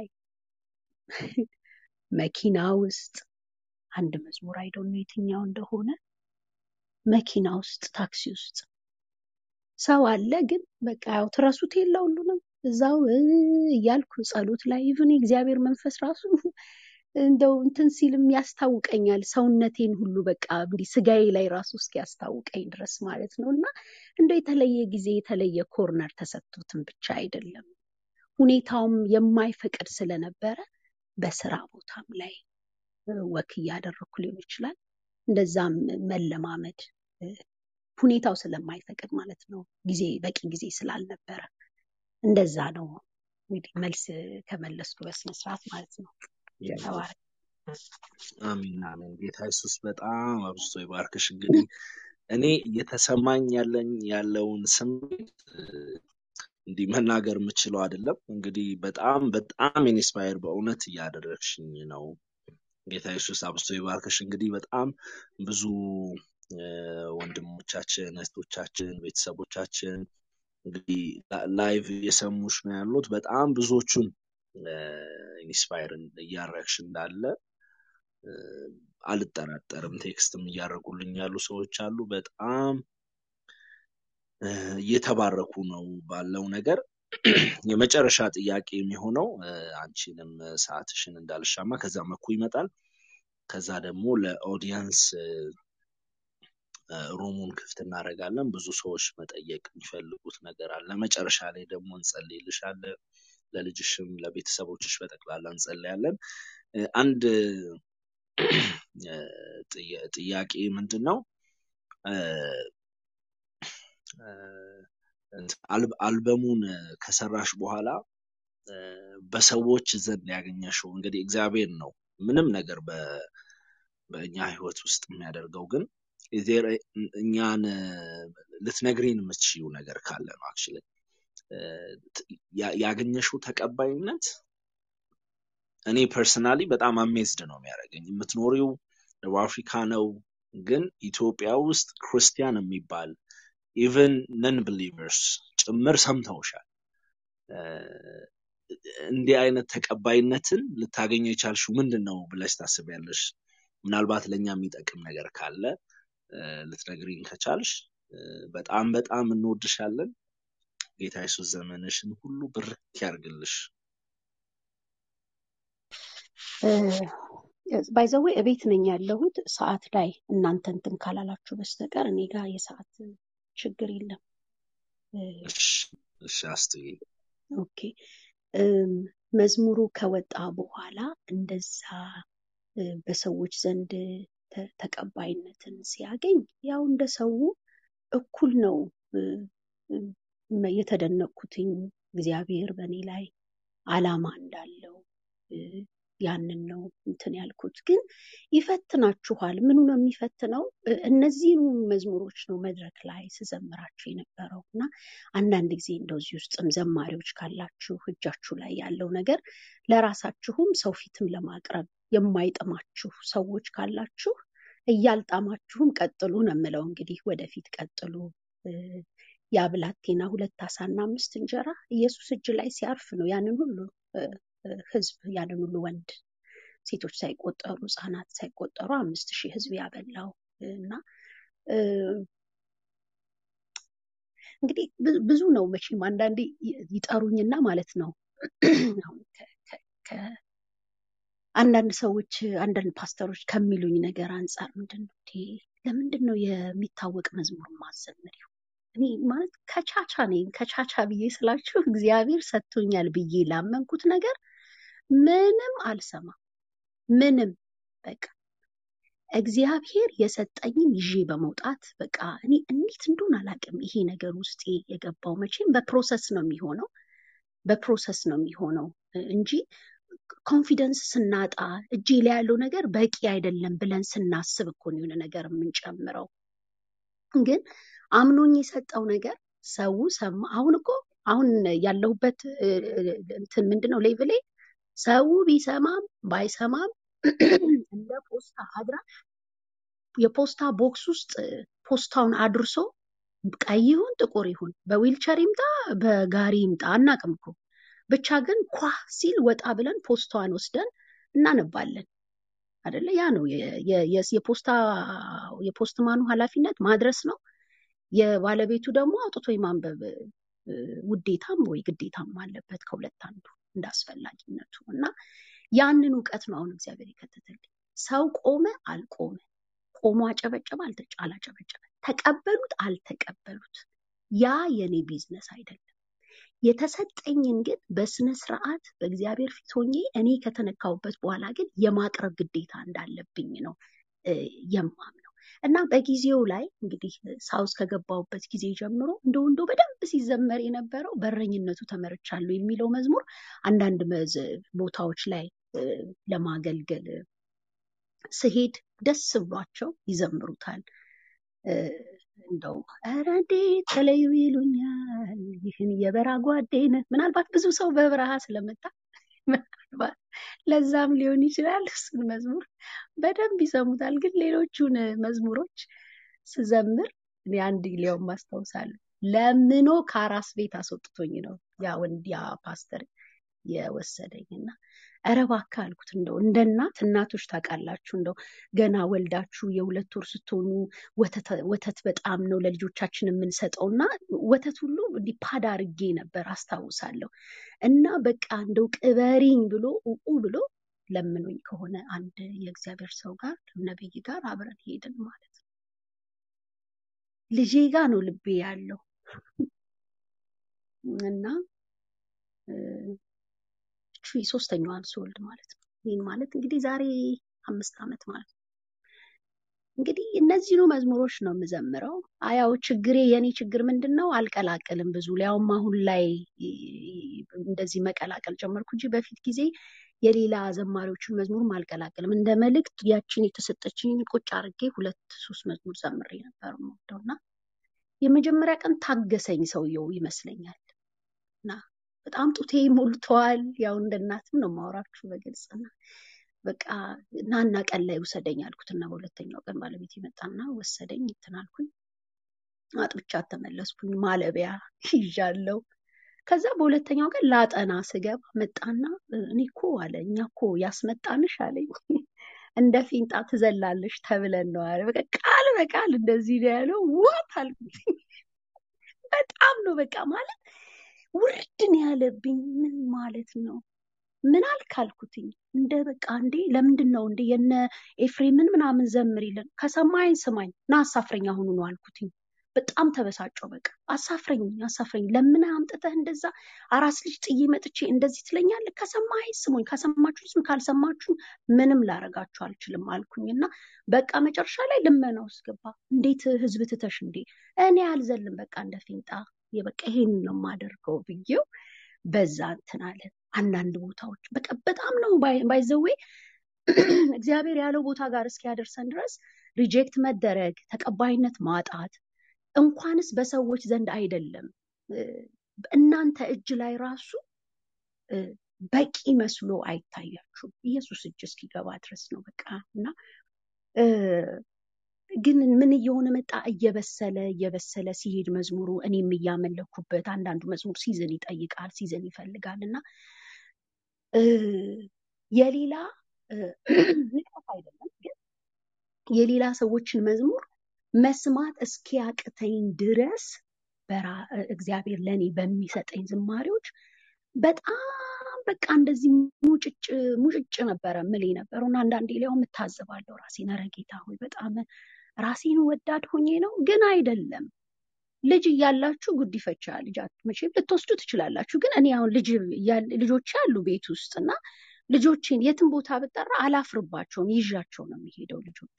መኪና ውስጥ አንድ መዝሙር አይደው ነው የትኛው እንደሆነ መኪና ውስጥ፣ ታክሲ ውስጥ ሰው አለ ግን በቃ ያው ትረሱት የለ ሁሉንም እዛው እያልኩ ጸሎት ላይ ኢቭን እግዚአብሔር መንፈስ ራሱ እንደው እንትን ሲልም ያስታውቀኛል ሰውነቴን ሁሉ በቃ እንዲህ ስጋዬ ላይ ራሱ እስኪ ያስታውቀኝ ድረስ ማለት ነው። እና እንደው የተለየ ጊዜ የተለየ ኮርነር ተሰጥቶትም ብቻ አይደለም ሁኔታውም የማይፈቅድ ስለነበረ በስራ ቦታም ላይ ወክ እያደረኩ ሊሆን ይችላል። እንደዛም መለማመድ ሁኔታው ስለማይፈቅድ ማለት ነው፣ ጊዜ በቂ ጊዜ ስላልነበረ እንደዛ ነው። እንግዲህ መልስ ከመለስኩ በስነ ስርዓት ማለት ነው። ተባረክ። አሜን አሜን። ጌታ ኢየሱስ በጣም አብዝቶ ይባርክሽ። እንግዲህ እኔ እየተሰማኝ ያለኝ ያለውን ስሜት እንዲህ መናገር የምችለው አይደለም። እንግዲህ በጣም በጣም ኢንስፓየር በእውነት እያደረግሽኝ ነው። ጌታ ኢየሱስ አብዝቶ ይባርክሽ። እንግዲህ በጣም ብዙ ወንድሞቻችን፣ እህቶቻችን፣ ቤተሰቦቻችን እንግዲህ ላይቭ እየሰሙሽ ነው ያሉት። በጣም ብዙዎቹን ኢንስፓየር እያረግሽ እንዳለ አልጠራጠርም። ቴክስትም እያረጉልኝ ያሉ ሰዎች አሉ። በጣም እየተባረኩ ነው ባለው ነገር። የመጨረሻ ጥያቄ የሚሆነው አንቺንም ሰዓትሽን እንዳልሻማ ከዛ መኩ ይመጣል። ከዛ ደግሞ ለኦዲየንስ ሩሙን ክፍት እናደርጋለን። ብዙ ሰዎች መጠየቅ የሚፈልጉት ነገር አለ። መጨረሻ ላይ ደግሞ እንጸልይልሻለን። ለልጅሽም ለቤተሰቦችሽ በጠቅላላ እንጸልያለን። አንድ ጥያቄ ምንድነው አልበሙን ከሰራሽ በኋላ በሰዎች ዘንድ ያገኘሽው እንግዲህ እግዚአብሔር ነው ምንም ነገር በእኛ ህይወት ውስጥ የሚያደርገው፣ ግን እኛን ልትነግሪን የምትችይው ነገር ካለ ነው። አክቹሊ ያገኘሽው ተቀባይነት እኔ ፐርሰናሊ በጣም አሜዝድ ነው የሚያደርገኝ። የምትኖሪው ደቡብ አፍሪካ ነው፣ ግን ኢትዮጵያ ውስጥ ክርስቲያን የሚባል ኢቨን ነን ቢሊቨርስ ጭምር ሰምተውሻል። እንዲህ አይነት ተቀባይነትን ልታገኘው የቻልሽው ምንድነው ብለሽ ታስቢያለሽ? ምናልባት ለኛ የሚጠቅም ነገር ካለ ልትነግሪን ከቻልሽ በጣም በጣም እንወድሻለን። ጌታ ኢየሱስ ዘመንሽን ሁሉ ብርክ ያርግልሽ። ባይ ዘ ዌይ እቤት ነኝ ያለሁት ሰዓት ላይ እናንተ እንትን ካላላችሁ በስተቀር እኔ ጋር የሰዓት ችግር የለም። እሺ አስተይ ኦኬ። መዝሙሩ ከወጣ በኋላ እንደዛ በሰዎች ዘንድ ተቀባይነትን ሲያገኝ ያው እንደ ሰው እኩል ነው የተደነቅኩትኝ። እግዚአብሔር በእኔ ላይ ዓላማ እንዳለው ያንን ነው እንትን ያልኩት። ግን ይፈትናችኋል። ምኑ ነው የሚፈትነው? እነዚህኑ መዝሙሮች ነው መድረክ ላይ ስዘምራችሁ የነበረው እና አንዳንድ ጊዜ እንደዚህ ውስጥም ዘማሪዎች ካላችሁ እጃችሁ ላይ ያለው ነገር ለራሳችሁም ሰው ፊትም ለማቅረብ የማይጥማችሁ ሰዎች ካላችሁ እያልጣማችሁም ቀጥሉ ነው የምለው። እንግዲህ ወደፊት ቀጥሉ። ያ ብላቴና ሁለት አሳና አምስት እንጀራ ኢየሱስ እጅ ላይ ሲያርፍ ነው ያንን ሁሉ ህዝብ ያንን ሁሉ ወንድ ሴቶች ሳይቆጠሩ ህፃናት ሳይቆጠሩ አምስት ሺህ ህዝብ ያበላው እና እንግዲህ ብዙ ነው መቼም አንዳንዴ ይጠሩኝና ማለት ነው አንዳንድ ሰዎች አንዳንድ ፓስተሮች ከሚሉኝ ነገር አንፃር ምንድነው ለምንድን ነው የሚታወቅ መዝሙር ማዘምሪው? እኔ ማለት ከቻቻ ነኝ። ከቻቻ ብዬ ስላችሁ እግዚአብሔር ሰጥቶኛል ብዬ ላመንኩት ነገር ምንም አልሰማም። ምንም በቃ እግዚአብሔር የሰጠኝን ይዤ በመውጣት በቃ እኔ እንዴት እንደሆነ አላውቅም። ይሄ ነገር ውስጥ የገባው መቼም በፕሮሰስ ነው የሚሆነው በፕሮሰስ ነው የሚሆነው እንጂ ኮንፊደንስ ስናጣ እጄ ላይ ያለው ነገር በቂ አይደለም ብለን ስናስብ እኮ ነው የሆነ ነገር የምንጨምረው። ግን አምኖኝ የሰጠው ነገር ሰው ሰማ። አሁን እኮ አሁን ያለሁበት እንትን ምንድነው ሌቭሌ ሰው ቢሰማም ባይሰማም እንደ ፖስታ አድራሽ የፖስታ ቦክስ ውስጥ ፖስታውን አድርሶ ቀይ ይሁን ጥቁር ይሁን በዊልቸር ይምጣ በጋሪ ይምጣ አናቅም እኮ ብቻ ግን ኳ ሲል ወጣ ብለን ፖስታዋን ወስደን እናነባለን አይደለ? ያ ነው የፖስታ የፖስትማኑ ኃላፊነት ማድረስ ነው። የባለቤቱ ደግሞ አውጥቶ የማንበብ ውዴታም ወይ ግዴታም አለበት ከሁለት አንዱ እንዳስፈላጊነቱ። እና ያንን ዕውቀት ነው አሁን እግዚአብሔር ይከተተልኝ። ሰው ቆመ አልቆመ፣ ቆሞ አጨበጨበ አላጨበጨበ፣ ተቀበሉት አልተቀበሉት፣ ያ የኔ ቢዝነስ አይደለም። የተሰጠኝን ግን በስነ ስርዓት በእግዚአብሔር ፊት ሆኜ እኔ ከተነካውበት በኋላ ግን የማቅረብ ግዴታ እንዳለብኝ ነው የማምነው። እና በጊዜው ላይ እንግዲህ ሳውስ ከገባውበት ጊዜ ጀምሮ እንደው እንደው በደንብ ሲዘመር የነበረው በረኝነቱ ተመርቻለሁ የሚለው መዝሙር አንዳንድ ቦታዎች ላይ ለማገልገል ስሄድ ደስ ብሏቸው ይዘምሩታል። እንደው ኧረ እንዴት ተለዩ ይሉኛል ይህን የበረሃ ጓዴን። ምናልባት ብዙ ሰው በበረሃ ስለመጣ ምናልባት ለዛም ሊሆን ይችላል እሱን መዝሙር በደንብ ይሰሙታል። ግን ሌሎቹን መዝሙሮች ስዘምር እኔ አንድ ሊያውም ማስታውሳለሁ። ለምኖ ከአራስ ቤት አስወጥቶኝ ነው ያ ወንድ ያ ፓስተር የወሰደኝና ኧረ እባክህ አልኩት። እንደው እንደ እናት እናቶች ታውቃላችሁ፣ እንደው ገና ወልዳችሁ የሁለት ወር ስትሆኑ ወተት በጣም ነው ለልጆቻችን የምንሰጠው እና ወተት ሁሉ እንዲህ ፓድ አድርጌ ነበር አስታውሳለሁ። እና በቃ እንደው ቅበሪኝ ብሎ ኡኡ ብሎ ለምኖኝ ከሆነ አንድ የእግዚአብሔር ሰው ጋር ነብይ ጋር አብረን ሄድን ማለት ነው። ልጄ ጋር ነው ልቤ ያለው እና ሶስተኛዋን ስወልድ ማለት ነው። ይህን ማለት እንግዲህ ዛሬ አምስት ዓመት ማለት ነው። እንግዲህ እነዚህኑ መዝሙሮች ነው የምዘምረው። አያው ችግሬ የኔ ችግር ምንድነው? አልቀላቀልም ብዙ ሊያውም አሁን ላይ እንደዚህ መቀላቀል ጀመርኩ እንጂ በፊት ጊዜ የሌላ ዘማሪዎችን መዝሙር አልቀላቀልም። እንደ መልእክት ያችን የተሰጠችኝ ቁጭ አድርጌ ሁለት ሶስት መዝሙር ዘምሬ ነበር የምወደውና የመጀመሪያ ቀን ታገሰኝ ሰውየው ይመስለኛል እና በጣም ጡቴ ሞልቷል። ያው እንደ እናትም ነው ማወራችሁ በግልጽና በቃ ናና ቀን ላይ ወሰደኝ አልኩትና በሁለተኛው ቀን ባለቤት ይመጣና ወሰደኝ እንትናልኩኝ አጥብቻት ተመለስኩኝ። ማለቢያ ይዣለው። ከዛ በሁለተኛው ቀን ላጠና ስገባ መጣና እኔ እኮ አለ እኛ እኮ ያስመጣንሽ አለኝ እንደ ፊንጣ ትዘላለሽ ተብለን ነው አለ። በቃ ቃል በቃል እንደዚህ ነው ያለው። ዋት አልኩኝ። በጣም ነው በቃ ማለት ውርድን ያለብኝ። ምን ማለት ነው? ምን አልካልኩትኝ? እንደ በቃ እንዴ ለምንድን ነው እንዴ የነ ኤፍሬምን ምናምን ዘምሪልን ከሰማኝ ስማኝ ና አሳፍረኝ አሁኑ ነው አልኩትኝ። በጣም ተበሳጨው። በቃ አሳፍረኝ አሳፍረኝ ለምን አምጥተህ እንደዛ አራስ ልጅ ጥዬ መጥቼ እንደዚህ ትለኛለህ? ከሰማኝ ስሙኝ፣ ከሰማችሁ ስሙ፣ ካልሰማችሁ ምንም ላረጋችሁ አልችልም አልኩኝና በቃ መጨረሻ ላይ ልመና ውስጥ ገባ። እንዴት ህዝብ ትተሽ እንዴ? እኔ አልዘልም በቃ እንደ ፊንጣ የበቃ ይሄን ነው ማደርገው ብዬው በዛ እንትን አለ። አንዳንድ ቦታዎች በቃ በጣም ነው ባይዘዌ እግዚአብሔር ያለው ቦታ ጋር እስኪያደርሰን ድረስ ሪጀክት መደረግ ተቀባይነት ማጣት እንኳንስ በሰዎች ዘንድ አይደለም እናንተ እጅ ላይ ራሱ በቂ መስሎ አይታያችሁ ኢየሱስ እጅ እስኪገባ ድረስ ነው በቃ። እና ግን ምን እየሆነ መጣ? እየበሰለ እየበሰለ ሲሄድ መዝሙሩ እኔም እያመለኩበት አንዳንዱ መዝሙር ሲዝን ይጠይቃል ሲዝን ይፈልጋልና የሌላ ንቀት አይደለም ግን የሌላ ሰዎችን መዝሙር መስማት እስኪያቅተኝ ድረስ እግዚአብሔር ለኔ በሚሰጠኝ ዝማሬዎች በጣም በቃ እንደዚህ ሙጭጭ ሙጭጭ ነበረ ምሌ ነበርና አንዳንዴ ሊያው መታዘባለሁ ራሴን። ኧረ ጌታ ሆይ በጣም ራሴን ወዳድ ሆኜ ነው ግን አይደለም። ልጅ እያላችሁ ጉዲፈቻ ልጅ መቼም ልትወስዱ ትችላላችሁ። ግን እኔ አሁን ልጅ ልጆች ያሉ ቤት ውስጥና ልጆቼን የትም ቦታ ብጠራ አላፍርባቸውም፣ ይዣቸው ነው የሚሄደው ልጆቼ።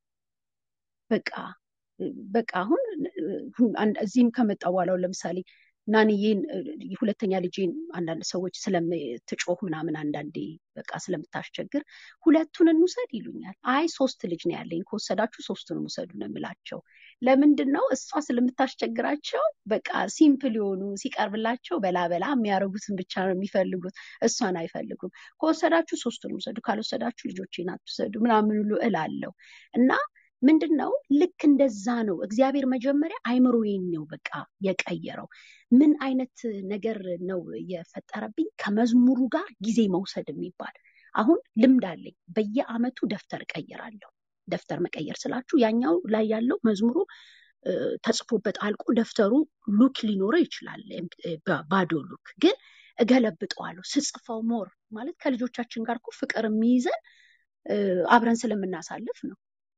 በቃ በቃ አሁን እዚህም ከመጣ በኋላ ለምሳሌ ናንዬን ሁለተኛ ልጄን አንዳንድ ሰዎች ስለምትጮህ ምናምን አንዳንዴ በቃ ስለምታስቸግር ሁለቱን እንውሰድ ይሉኛል። አይ ሶስት ልጅ ነው ያለኝ፣ ከወሰዳችሁ ሶስቱን ውሰዱ ነው የምላቸው። ለምንድን ነው? እሷ ስለምታስቸግራቸው በቃ ሲምፕል የሆኑ ሲቀርብላቸው በላ በላ የሚያረጉትን ብቻ ነው የሚፈልጉት፣ እሷን አይፈልጉም። ከወሰዳችሁ ሶስቱን ውሰዱ፣ ካልወሰዳችሁ ልጆቼን አትውሰዱ ምናምን ሁሉ እላለሁ። እና ምንድነው ልክ እንደዛ ነው። እግዚአብሔር መጀመሪያ አይምሮዬን ነው በቃ የቀየረው። ምን አይነት ነገር ነው የፈጠረብኝ? ከመዝሙሩ ጋር ጊዜ መውሰድ የሚባል አሁን ልምድ አለኝ። በየአመቱ ደፍተር ቀይራለሁ። ደፍተር መቀየር ስላችሁ ያኛው ላይ ያለው መዝሙሩ ተጽፎበት አልቆ ደፍተሩ ሉክ ሊኖረው ይችላል፣ ባዶ ሉክ ግን እገለብጠዋለሁ። ስጽፈው ሞር ማለት ከልጆቻችን ጋር እኮ ፍቅር የሚይዘን አብረን ስለምናሳልፍ ነው።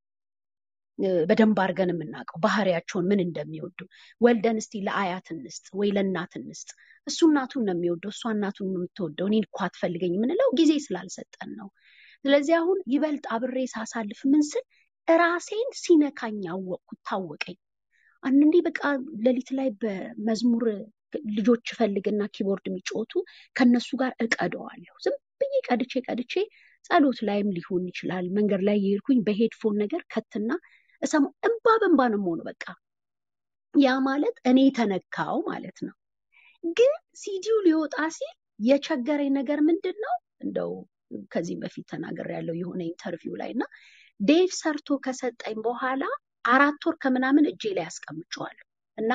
በደንብ አድርገን የምናውቀው ባህሪያቸውን ምን እንደሚወዱ። ወልደን እስቲ ለአያት እንስጥ ወይ ለእናት እንስጥ። እሱ እናቱን ነው የሚወደው፣ እሷ እናቱን ነው የምትወደው። እኔን እኮ አትፈልገኝ የምንለው ጊዜ ስላልሰጠን ነው። ስለዚህ አሁን ይበልጥ አብሬ ሳሳልፍ ምን ስል ራሴን ሲነካኝ አወቅኩት፣ ታወቀኝ። አንዴ በቃ ሌሊት ላይ በመዝሙር ልጆች ፈልግና ኪቦርድ የሚጫወቱ ከነሱ ጋር እቀደዋለሁ። ዝም ብዬ ቀድቼ ቀድቼ ጸሎት ላይም ሊሆን ይችላል፣ መንገድ ላይ የሄድኩኝ በሄድፎን ነገር ከትና እሰማ እንባ በእንባ ነው የምሆነው። በቃ ያ ማለት እኔ ተነካው ማለት ነው። ግን ሲዲው ሊወጣ ሲል የቸገረኝ ነገር ምንድን ነው? እንደው ከዚህ በፊት ተናገር ያለው የሆነ ኢንተርቪው ላይ እና ዴቭ ሰርቶ ከሰጠኝ በኋላ አራት ወር ከምናምን እጄ ላይ ያስቀምጨዋለሁ እና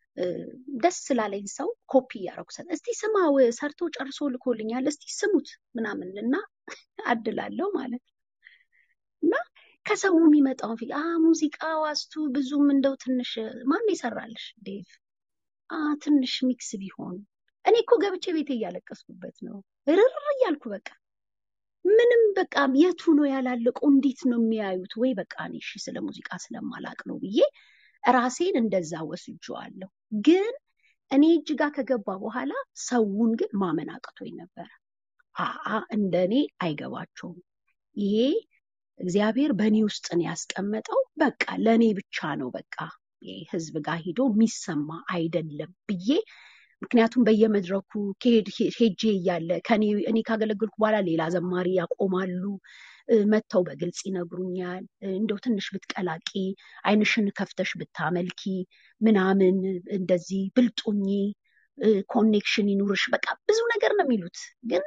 ደስ ስላለኝ ሰው ኮፒ እያደረኩ ሰጥ እስቲ ስማው ሰርቶ ጨርሶ ልኮልኛል እስቲ ስሙት ምናምን እና አድላለሁ ማለት እና ከሰው የሚመጣው ፊ አ ሙዚቃ ዋስቱ ብዙም እንደው ትንሽ ማን ይሰራልሽ ዴቭ አ ትንሽ ሚክስ ቢሆን እኔ እኮ ገብቼ ቤቴ እያለቀስኩበት ነው እርር እያልኩ በቃ ምንም በቃ የቱ ነው ያላለቀው እንዴት ነው የሚያዩት ወይ በቃ እኔ እሺ ስለ ሙዚቃ ስለማላቅ ነው ብዬ ራሴን እንደዛ ወስጄዋለሁ። ግን እኔ እጅ ጋር ከገባ በኋላ ሰውን ግን ማመን አቅቶኝ ነበር። አአ እንደኔ አይገባቸውም፣ ይሄ እግዚአብሔር በእኔ ውስጥ ነው ያስቀመጠው፣ በቃ ለእኔ ብቻ ነው በቃ ህዝብ ጋር ሄዶ የሚሰማ አይደለም ብዬ ምክንያቱም በየመድረኩ ሄጄ እያለ ከኔ እኔ ካገለግልኩ በኋላ ሌላ ዘማሪ ያቆማሉ፣ መተው በግልጽ ይነግሩኛል። እንደው ትንሽ ብትቀላቂ አይንሽን ከፍተሽ ብታመልኪ ምናምን እንደዚህ ብልጡኝ ኮኔክሽን ይኑርሽ በቃ ብዙ ነገር ነው የሚሉት። ግን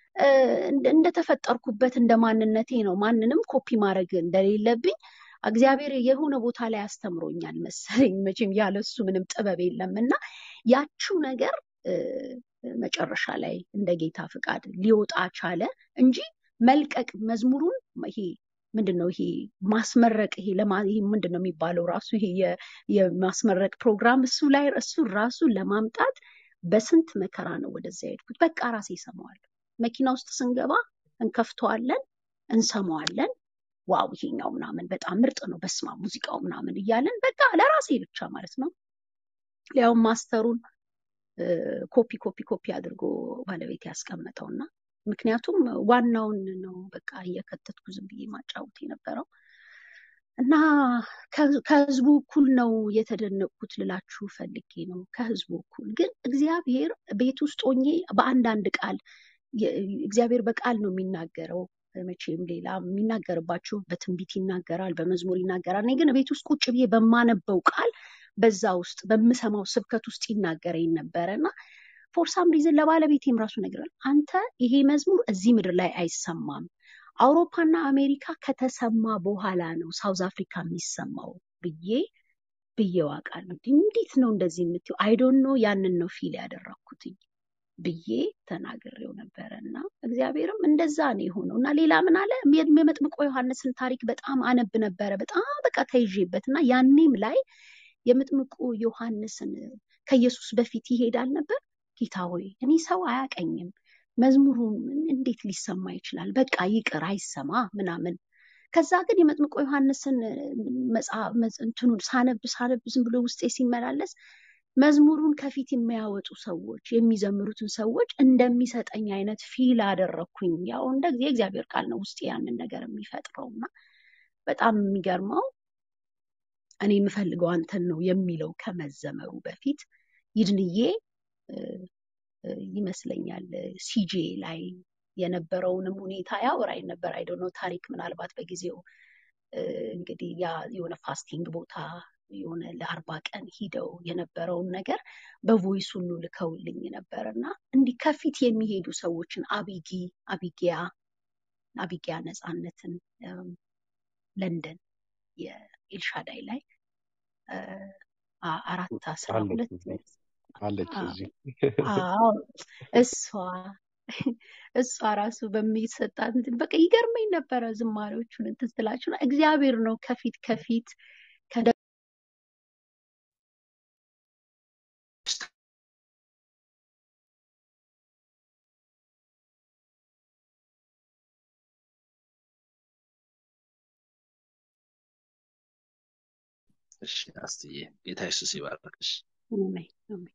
እንደተፈጠርኩበት እንደማንነቴ ነው፣ ማንንም ኮፒ ማድረግ እንደሌለብኝ እግዚአብሔር የሆነ ቦታ ላይ አስተምሮኛል መሰለኝ። መቼም ያለሱ ምንም ጥበብ የለምና ያቺው ነገር መጨረሻ ላይ እንደ ጌታ ፍቃድ ሊወጣ ቻለ እንጂ መልቀቅ መዝሙሩን ይሄ ምንድነው ይሄ ማስመረቅ ይሄ ለማ ይሄ ምንድነው የሚባለው ራሱ ይሄ የማስመረቅ ፕሮግራም እሱ ላይ እሱ ራሱ ለማምጣት በስንት መከራ ነው ወደዛ ሄድኩት። በቃ ራሴ ሰማዋለሁ። መኪና ውስጥ ስንገባ እንከፍተዋለን፣ እንሰማዋለን። ዋው ይሄኛው ምናምን በጣም ምርጥ ነው፣ በስማ ሙዚቃው ምናምን እያለን በቃ ለራሴ ብቻ ማለት ነው። ያው ማስተሩን ኮፒ ኮፒ ኮፒ አድርጎ ባለቤት ያስቀመጠውና ምክንያቱም ዋናውን ነው በቃ እየከተትኩ ዝም ብዬ ማጫወት የነበረው እና ከህዝቡ እኩል ነው የተደነቅኩት ልላችሁ ፈልጌ ነው። ከህዝቡ እኩል ግን እግዚአብሔር ቤት ውስጥ ሆኜ በአንዳንድ ቃል እግዚአብሔር በቃል ነው የሚናገረው። መቼም ሌላ የሚናገርባችሁ በትንቢት ይናገራል፣ በመዝሙር ይናገራል። እኔ ግን ቤት ውስጥ ቁጭ ብዬ በማነበው ቃል በዛ ውስጥ በምሰማው ስብከት ውስጥ ይናገረኝ ነበረና ፎር ሳም ሪዝን ለባለቤቴም ራሱ ነግረል አንተ ይሄ መዝሙር እዚህ ምድር ላይ አይሰማም፣ አውሮፓና አሜሪካ ከተሰማ በኋላ ነው ሳውዝ አፍሪካ የሚሰማው ብዬ ብዬው አውቃለሁ። እንዴት ነው እንደዚህ የምትይው? አይ ዶንት ኖ ያንን ነው ፊል ያደረኩትኝ ብዬ ተናግሬው ነበረና እግዚአብሔርም እንደዛ ነው የሆነው። እና ሌላ ምን አለ የመጥምቁ ዮሐንስን ታሪክ በጣም አነብ ነበረ፣ በጣም በቃ ተይዤበትና ያኔም ላይ የመጥምቁ ዮሐንስን ከኢየሱስ በፊት ይሄዳል ነበር። ጌታ ሆይ እኔ ሰው አያቀኝም፣ መዝሙሩ እንዴት ሊሰማ ይችላል? በቃ ይቅር አይሰማ ምናምን። ከዛ ግን የመጥምቁ ዮሐንስን መጽሐፍ እንትኑን ሳነብ ሳነብ ዝም ብሎ ውስጤ ሲመላለስ መዝሙሩን ከፊት የሚያወጡ ሰዎች የሚዘምሩትን ሰዎች እንደሚሰጠኝ አይነት ፊል አደረኩኝ። ያው እንደ የእግዚአብሔር ቃል ነው ውስጥ ያንን ነገር የሚፈጥረውና በጣም የሚገርመው እኔ የምፈልገው አንተን ነው የሚለው ከመዘመሩ በፊት ይድንዬ ይመስለኛል ሲጄ ላይ የነበረውንም ሁኔታ ያወራኝ ነበር። አይ ዶንት ኖ ታሪክ ምናልባት በጊዜው እንግዲህ ያ የሆነ ፋስቲንግ ቦታ የሆነ ለአርባ ቀን ሂደው የነበረውን ነገር በቮይስ ሁሉ ልከውልኝ ነበርና እንዲህ ከፊት የሚሄዱ ሰዎችን አቢጊ አቢጊያ አቢጊያ ነፃነትን ለንደን የኤልሻዳይ ላይ አራት አስራ ሁለት አለች እዚህ አዎ እሷ እሷ ራሱ በሚሰጣት በቃ ይገርመኝ ነበረ። ዝማሬዎቹን እንትን ስትላችሁ እግዚአብሔር ነው ከፊት ከፊት ከደ እሺ አስትዬ ጌታ ኢየሱስ ይባርክሽ። አሜን አሜን።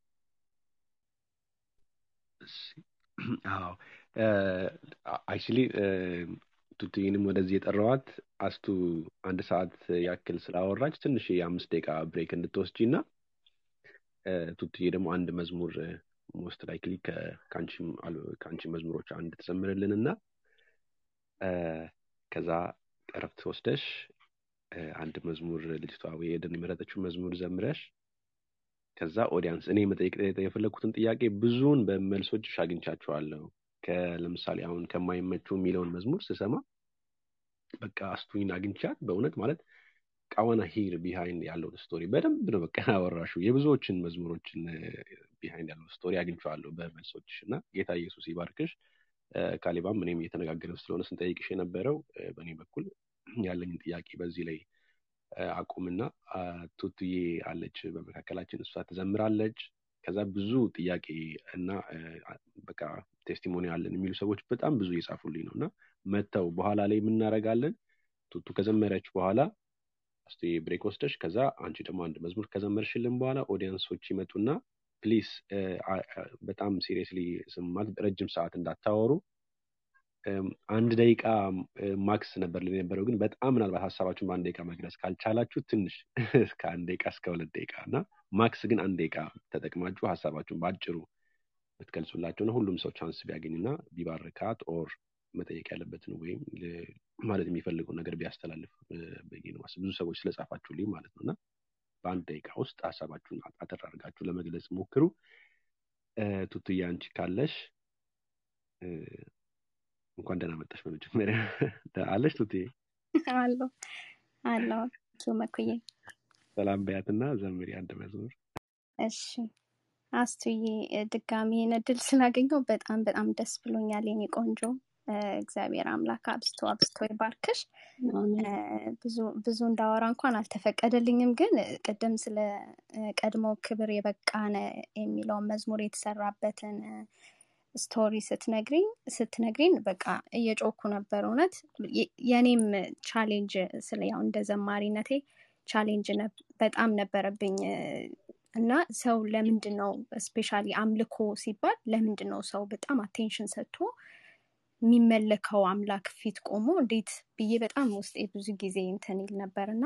አዎ አክቹሊ ቱቱይንም ወደዚህ የጠራዋት አስቱ አንድ ሰዓት ያክል ስላወራች ትንሽ የአምስት ደቂቃ ብሬክ እንድትወስጂና ቱቱዬ ደግሞ አንድ መዝሙር ሞስት ላይክሊ ከካንቺም ካንቺ መዝሙሮች አንድ ተዘምርልንና ከዛ እረፍት ወስደሽ አንድ መዝሙር ልጅቷ ወይ የደን የመረጠችው መዝሙር ዘምረሽ ከዛ ኦዲያንስ እኔ መጠየቅ የፈለኩትን ጥያቄ ብዙውን በመልሶችሽ አግኝቻቸዋለሁ። ከለምሳሌ አሁን ከማይመቸው የሚለውን መዝሙር ስሰማ በቃ አስቱኝ አግኝቻት በእውነት ማለት ቃዋና ሂር ቢሃይንድ ያለው ስቶሪ በደንብ ነው በቃ ያወራሹ። የብዙዎችን መዝሙሮችን ቢሃይንድ ያለው ስቶሪ አግኝቻለሁ በመልሶችሽ እና ጌታ ኢየሱስ ይባርክሽ። ካሌባም እኔም እየተነጋገርን ስለሆነ ስንጠይቅሽ የነበረው በእኔ በኩል ያለኝን ጥያቄ በዚህ ላይ አቁምና ቱቱዬ አለች በመካከላችን፣ እሷ ትዘምራለች። ከዛ ብዙ ጥያቄ እና በቃ ቴስቲሞኒ አለን የሚሉ ሰዎች በጣም ብዙ እየጻፉልኝ ነውና መተው በኋላ ላይ የምናረጋለን። ቱቱ ከዘመረች በኋላ አስቲ ብሬክ ወስደሽ ከዛ አንቺ ደግሞ አንድ መዝሙር ከዘመርሽልን በኋላ ኦዲየንሶች ይመጡና ፕሊዝ በጣም ሲሪየስሊ ስማት ረጅም ሰዓት እንዳታወሩ አንድ ደቂቃ ማክስ ነበር ለነበረው ግን በጣም ምናልባት ሐሳባችሁን በአንድ ደቂቃ መግለጽ ካልቻላችሁ ትንሽ እስከ አንድ ደቂቃ እስከ ሁለት ደቂቃ እና ማክስ ግን አንድ ደቂቃ ተጠቅማችሁ ሐሳባችሁን ባጭሩ ብትገልጹላችሁ ነው ሁሉም ሰው ቻንስ ቢያገኝና ቢባርካት ኦር መጠየቅ ያለበትን ወይም ማለት የሚፈልገው ነገር ቢያስተላልፍ በጊዜ ነው። ብዙ ሰዎች ስለጻፋችሁልኝ ማለት ነውና በአንድ ደቂቃ ውስጥ ሐሳባችሁን አጠር አድርጋችሁ ለመግለጽ ሞክሩ። ቱቱዬ አንቺ ካለሽ እንኳን ደህና መጣሽ። በመጀመሪያ አለሽ ቱቱዬ? አሎ አሎ ቱመኩዬ ሰላም በያትና ዘምሪ አንድ መዝሙር። እሺ አስቱዬ ድጋሚ እድል ስላገኘው በጣም በጣም ደስ ብሎኛል የኔ ቆንጆ። እግዚአብሔር አምላክ አብስቶ አብስቶ ይባርክሽ። ብዙ ብዙ እንዳወራ እንኳን አልተፈቀደልኝም፣ ግን ቅድም ስለ ቀድሞ ክብር የበቃነ የሚለው መዝሙር የተሰራበትን ስቶሪ ስትነግሪኝ ስትነግሪኝ በቃ እየጮኩ ነበር። እውነት የኔም ቻሌንጅ ስለ ያው እንደ ዘማሪነቴ ቻሌንጅ በጣም ነበረብኝ እና ሰው ለምንድን ነው ስፔሻሊ አምልኮ ሲባል ለምንድን ነው ሰው በጣም አቴንሽን ሰጥቶ የሚመለከው አምላክ ፊት ቆሞ እንዴት ብዬ በጣም ውስጤ ብዙ ጊዜ እንትን ይል ነበርና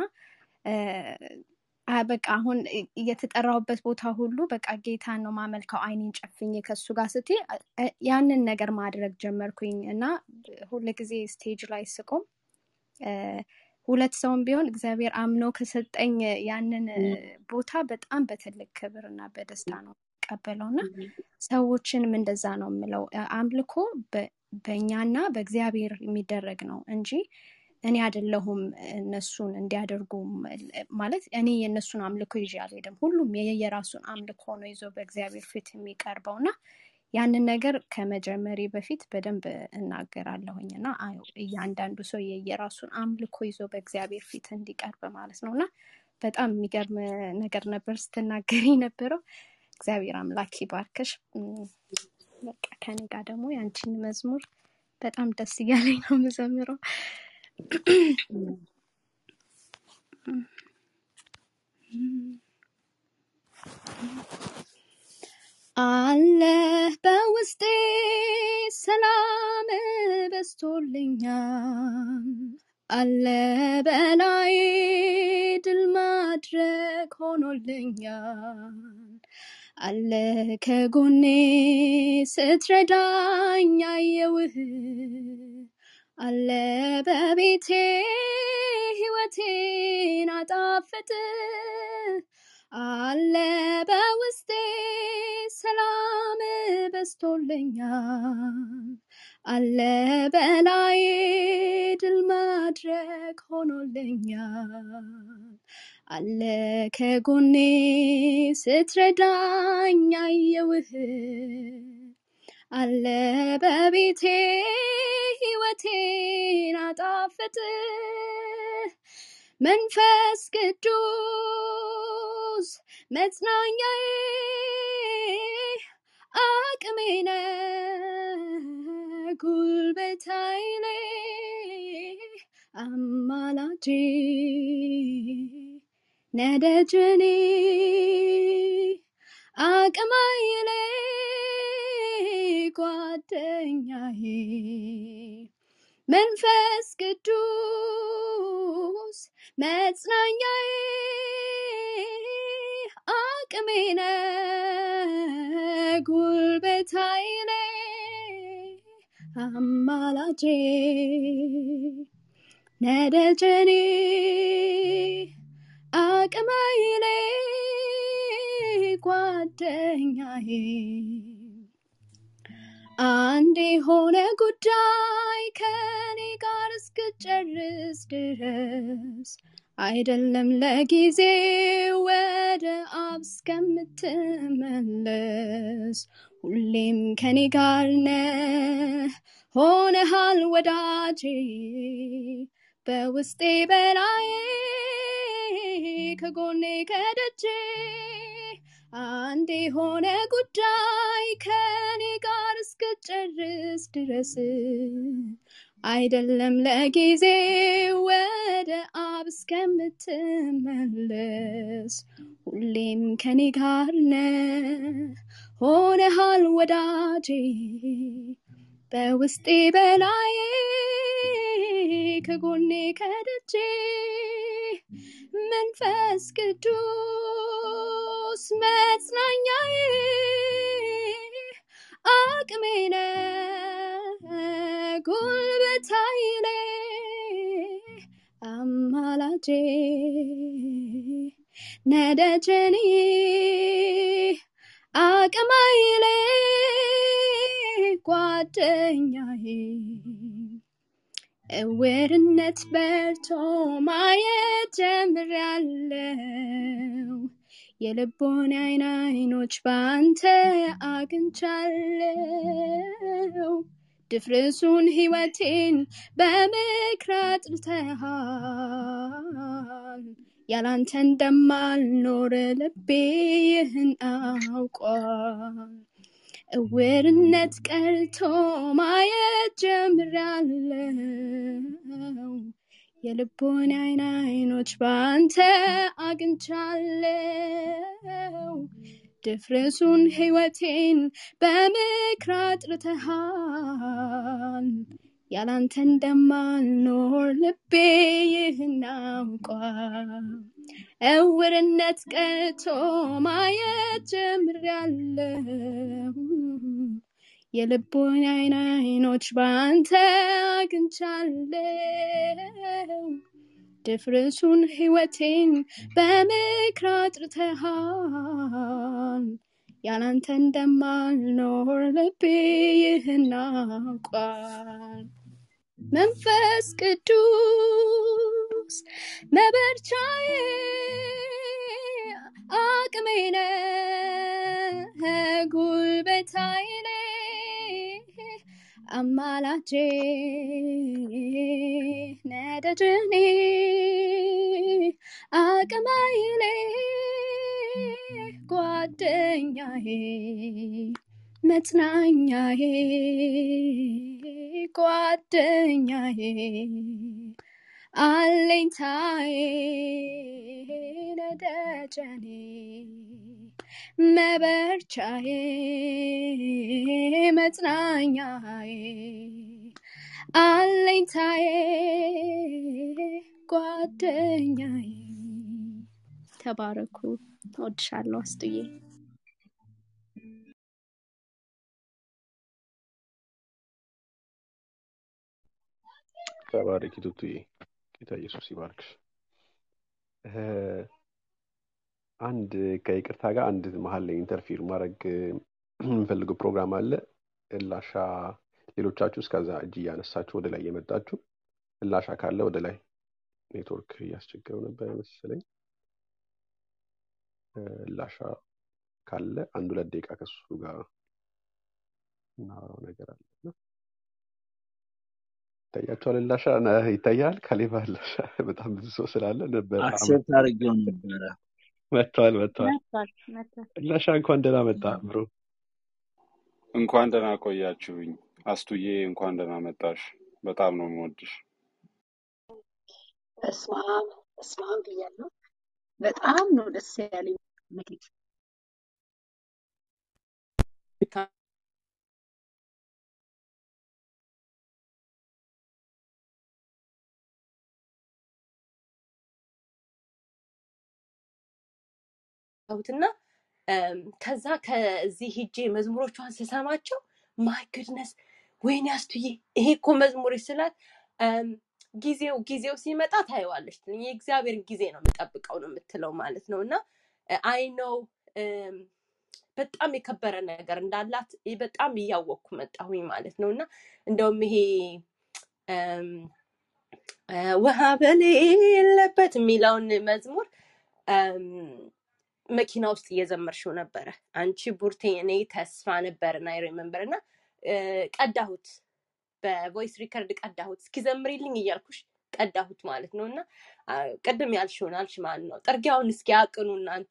በቃ አሁን የተጠራውበት ቦታ ሁሉ በቃ ጌታን ነው ማመልከው አይኔን ጨፍኜ ከሱ ጋር ስትይ ያንን ነገር ማድረግ ጀመርኩኝ እና ሁሉ ጊዜ ስቴጅ ላይ ስቆም ሁለት ሰውም ቢሆን እግዚአብሔር አምኖ ከሰጠኝ ያንን ቦታ በጣም በትልቅ ክብርና በደስታ ነው ቀበለውና ሰዎችንም እንደዛ ነው የምለው። አምልኮ በእኛና በእግዚአብሔር የሚደረግ ነው እንጂ እኔ አይደለሁም እነሱን እንዲያደርጉ ማለት እኔ የነሱን አምልኮ ይዤ አልሄድም። ሁሉም የየራሱን አምልኮ ነው ይዞ በእግዚአብሔር ፊት የሚቀርበውና ያንን ነገር ከመጀመሪ በፊት በደንብ እናገራለሁኝና እያንዳንዱ ሰው የየራሱን አምልኮ ይዞ በእግዚአብሔር ፊት እንዲቀርብ ማለት ነውና በጣም የሚገርም ነገር ነበር ስትናገሪ ነበረው። እግዚአብሔር አምላክ ይባርክሽ። በቃ ከኔ ጋር ደግሞ ያንቺን መዝሙር በጣም ደስ እያለኝ ነው የምዘምረው። አለ በውስጤ ሰላም በስቶልኛል አለ በላይ ድል ማድረግ ሆኖልኛል አለ ከጎኔ ስትረዳኝ አየውህ አለ በቤቴ ሕይወቴን አጣፍጥ አለ በውስጤ ሰላም በስቶልኛል አለ በላይ ድል ማድረግ ሆኖልኛል አለ ከጎኔ ስትረዳኝ አየውህ አለ በቤቴ ሕይወቴን አጣፍጥ መንፈስ ቅዱስ መጽናኛዬ አቅሜ ነህ ጉልበቴ አማላጄ ነደጀኔ አቅማይሌ ጓደኛዬ መንፈስ ቅዱስ መጽናኛዬ አቅሜ ነህ ጉልበቴ አማላጄ ነደጀኔ አቅማይሌ ጓደኛዬ አንድ የሆነ ጉዳይ ከኔ ጋር እስክጨርስ ድረስ አይደለም ለጊዜ ወደ አብ እስከምትመለስ ሁሌም ከኔ ጋር ነህ ሆነሃል ወዳጄ በውስጤ በላይ ከጎኔ ከደጄ አንድ የሆነ ጉዳይ ከኔ ጋር እስክጨርስ ድረስ አይደለም ለጊዜ ወደ አብ እስከምትመለስ ሁሌም ከኔ ጋር ነህ ሆነሃል ወዳጄ በውስጤ በላይ ከጎኔ ከደጄ መንፈስ ቅዱስ መጽናኛዬ አቅሜ ነህ ጉልበቴ አማላጄ ነደጀኔ አቅማይሌ ጓደኛዬ እውርነት በርቶ ማየት ጀምሬያለሁ የልቦና አይን አይኖች ባንተ አግኝቻለሁ ድፍርሱን ሕይወቴን በምክር አጥርተሃል ያላንተ እንደማልኖር ልቤ ይህን አውቋል እውርነት ቀርቶ ማየት ጀምሬያለሁ የልቦና አይን አይኖች ባንተ አግኝቻለሁ ድፍርሱን ሕይወቴን በምክር አጥርተሃል ያላንተ እንደማልኖር ልቤ ይህን አውቋል እውርነት ቀርቶ ማየት ጀምሬያለሁ የልቦና አይን አይኖች ባንተ አግኝቻለሁ ድፍርሱን ሕይወቴን በምክር አጥርተሃል ያላንተ እንደማልኖር ልቤ ይህን አውቋል መንፈስ ቅዱስ መበርቻዬ አቅሜ ነህ ጉልበቴ አማላጄ ነደጀኔ አቅማይሌ ጓደኛዬ መጽናኛዬ ጓደኛዬ አለኝታዬ ነደጀኔ መበርቻዬ መጽናኛዬ አለኝታዬ ጓደኛዬ። ተባረኩ። እወድሻለሁ አስቱዬ። ተባረኪ ቱቱዬ። ጌታ ኢየሱስ ይባርክሽ። አንድ ከይቅርታ ጋር አንድ መሀል ላይ ኢንተርፊር ማድረግ የምፈልገው ፕሮግራም አለ። እላሻ ሌሎቻችሁ እስከዛ እጅ እያነሳችሁ ወደ ላይ የመጣችሁ እላሻ ካለ ወደ ላይ ኔትወርክ እያስቸገረው ነበር መሰለኝ። እላሻ ካለ አንድ ሁለት ደቂቃ ከሱ ጋር እናወራው ነገር አለ። ይታያችኋል? እላሻ ይታያል? ካሌባ እላሻ በጣም ብዙ ሰው ስላለ ነበር። አክሴፕት አድርጌው ነበረ። መጥቷል መጥቷል። መጥቷል መጥቷል። እላሻ እንኳን ደህና መጣ ብሮ። እንኳን ደህና ቆያችሁኝ። አስቱዬ እንኳን ደህና መጣሽ። በጣም ነው የምወድሽ። በስመ አብ በስመ አብ ብያለሁ። በጣም ነው ደስ ያለኝ። መክሊት አውትና ከዛ ከዚህ ሂጄ መዝሙሮቿን ስሰማቸው ማይ ጉድነስ ወይኔ አስቱዬ ይሄ እኮ መዝሙር ስላት ጊዜው ጊዜው ሲመጣ ታየዋለች። የእግዚአብሔር ጊዜ ነው የምጠብቀው ነው የምትለው ማለት ነውና አይ ኖ በጣም የከበረ ነገር እንዳላት በጣም እያወቅኩ መጣሁኝ ማለት ነውና እንደውም ይሄ ውሃ በሌለበት የሚለውን መዝሙር መኪና ውስጥ እየዘመርሽው ነበረ አንቺ ቡርቴ እኔ ተስፋ ነበርና አይ ሪሜምበርና ቀዳሁት በቮይስ ሪከርድ ቀዳሁት እስኪ ዘምሪልኝ እያልኩሽ ቀዳሁት ማለት ነውና ቀደም ያልሽውን አልሽ ማን ነው ጥርጊያውን እስኪ አቅኑ እናንተ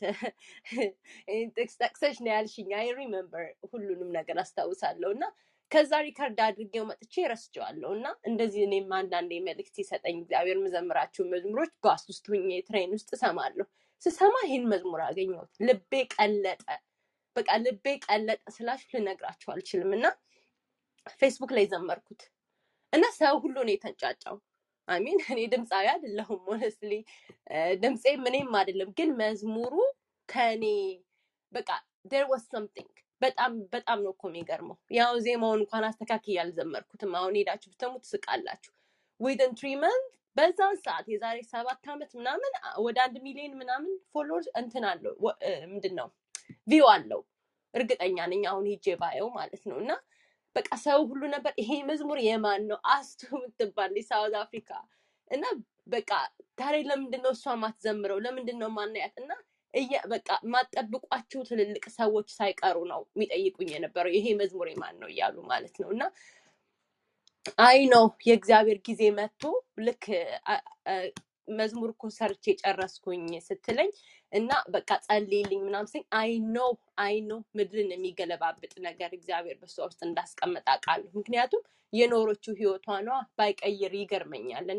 ጠቅሰሽ ነው ያልሽኝ አይ ሪሜምበር ሁሉንም ነገር አስታውሳለሁና ከዛ ሪከርድ አድርጌው መጥቼ ረስቼዋለሁና እንደዚህ እኔም አንዳንዴ መልእክት ይሰጠኝ እግዚአብሔር መዘምራችሁ መዝሙሮች ባስ ውስጥ ሆኜ ትሬን ውስጥ ሰማለሁ። ስሰማ ይሄን መዝሙር አገኘሁት ልቤ ቀለጠ። በቃ ልቤ ቀለጠ ስላሽ ልነግራችሁ አልችልምና ፌስቡክ ላይ ዘመርኩት እና ሰው ሁሉ ነው የተንጫጫው። አሚን እኔ ድምጻዊ አይደለሁም ሆነስሊ ድምጼ ምንም አይደለም ግን መዝሙሩ ከኔ በቃ there was something በጣም በጣም ነው እኮ የሚገርመው። ያው ዜማውን እንኳን አስተካክዬ ያልዘመርኩትም አሁን ሄዳችሁ ብትሰሙ ትስቃላችሁ። within three months በዛን ሰዓት የዛሬ ሰባት አመት ምናምን ወደ አንድ ሚሊዮን ምናምን ፎሎወርስ እንትን አለው ምንድነው ቪው አለው እርግጠኛ ነኝ አሁን ሂጄ ባየው ማለት ነውና በቃ ሰው ሁሉ ነበር ይሄ መዝሙር የማን ነው አስቱ ምትባል ሳውዝ አፍሪካ እና በቃ ታዲያ ለምንድነው እሷ ማትዘምረው ለምንድነው ማናያትና በቃ ማጠብቋቸው ትልልቅ ሰዎች ሳይቀሩ ነው የሚጠይቁኝ የነበረው ይሄ መዝሙር የማን ነው ይያሉ ማለት ነውና አይ ኖ የእግዚአብሔር ጊዜ መጥቶ ልክ መዝሙር እኮ ሰርቼ ጨረስኩኝ ስትለኝ እና በቃ ጸልይልኝ ምናምን ሲል አይ ኖ አይ ኖ ምድርን የሚገለባብጥ ነገር እግዚአብሔር በሷ ውስጥ እንዳስቀመጣ ቃል ምክንያቱም የኖሮቹ ህይወቷ ነው ባይቀይር ይገርመኛልና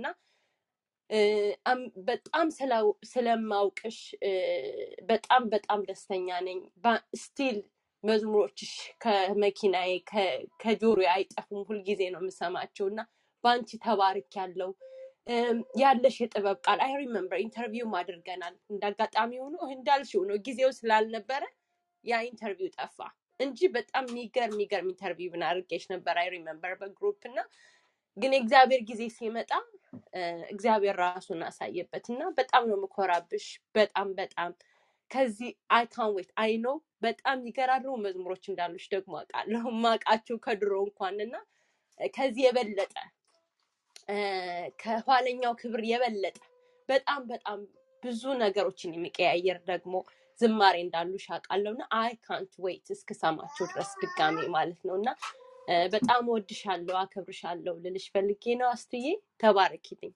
በጣም ስለማውቅሽ በጣም በጣም ደስተኛ ነኝ ስቲል መዝሙሮችሽ ከመኪናዬ ከጆሮዬ አይጠፉም ሁሉ ጊዜ ነው የምሰማቸውና ባንቺ ተባርክ ያለው ያለሽ የጥበብ ቃል አይ ሪሜምበር ኢንተርቪው ማድርገናል እንዳጋጣሚ ሆኖ እንዳልሽው ነው ጊዜው ስላልነበረ ያ ኢንተርቪው ጠፋ እንጂ በጣም ሚገር ሚገር ኢንተርቪው ብናርገሽ ነበር አይ ሪሜምበር በግሩፕና ግን እግዚአብሔር ጊዜ ሲመጣ እግዚአብሔር ራሱን አሳየበትና በጣም ነው መኮራብሽ በጣም በጣም ከዚህ አይ ካን ዌት አይ ኖ በጣም ይገራሉ መዝሙሮች እንዳሉሽ ደግሞ አቃለሁ ማቃቸው ከድሮ እንኳንና ከዚህ የበለጠ ከኋለኛው ክብር የበለጠ በጣም በጣም ብዙ ነገሮችን የሚቀያየር ደግሞ ዝማሬ እንዳሉሽ አቃለውና አይ ካንት ዌት እስከሰማችሁ ድረስ ድጋሜ ማለት ነውና በጣም ወድሻለሁ አከብርሻለሁ ልልሽ ፈልጌ ነው አስቱዬ ተባረኪልኝ።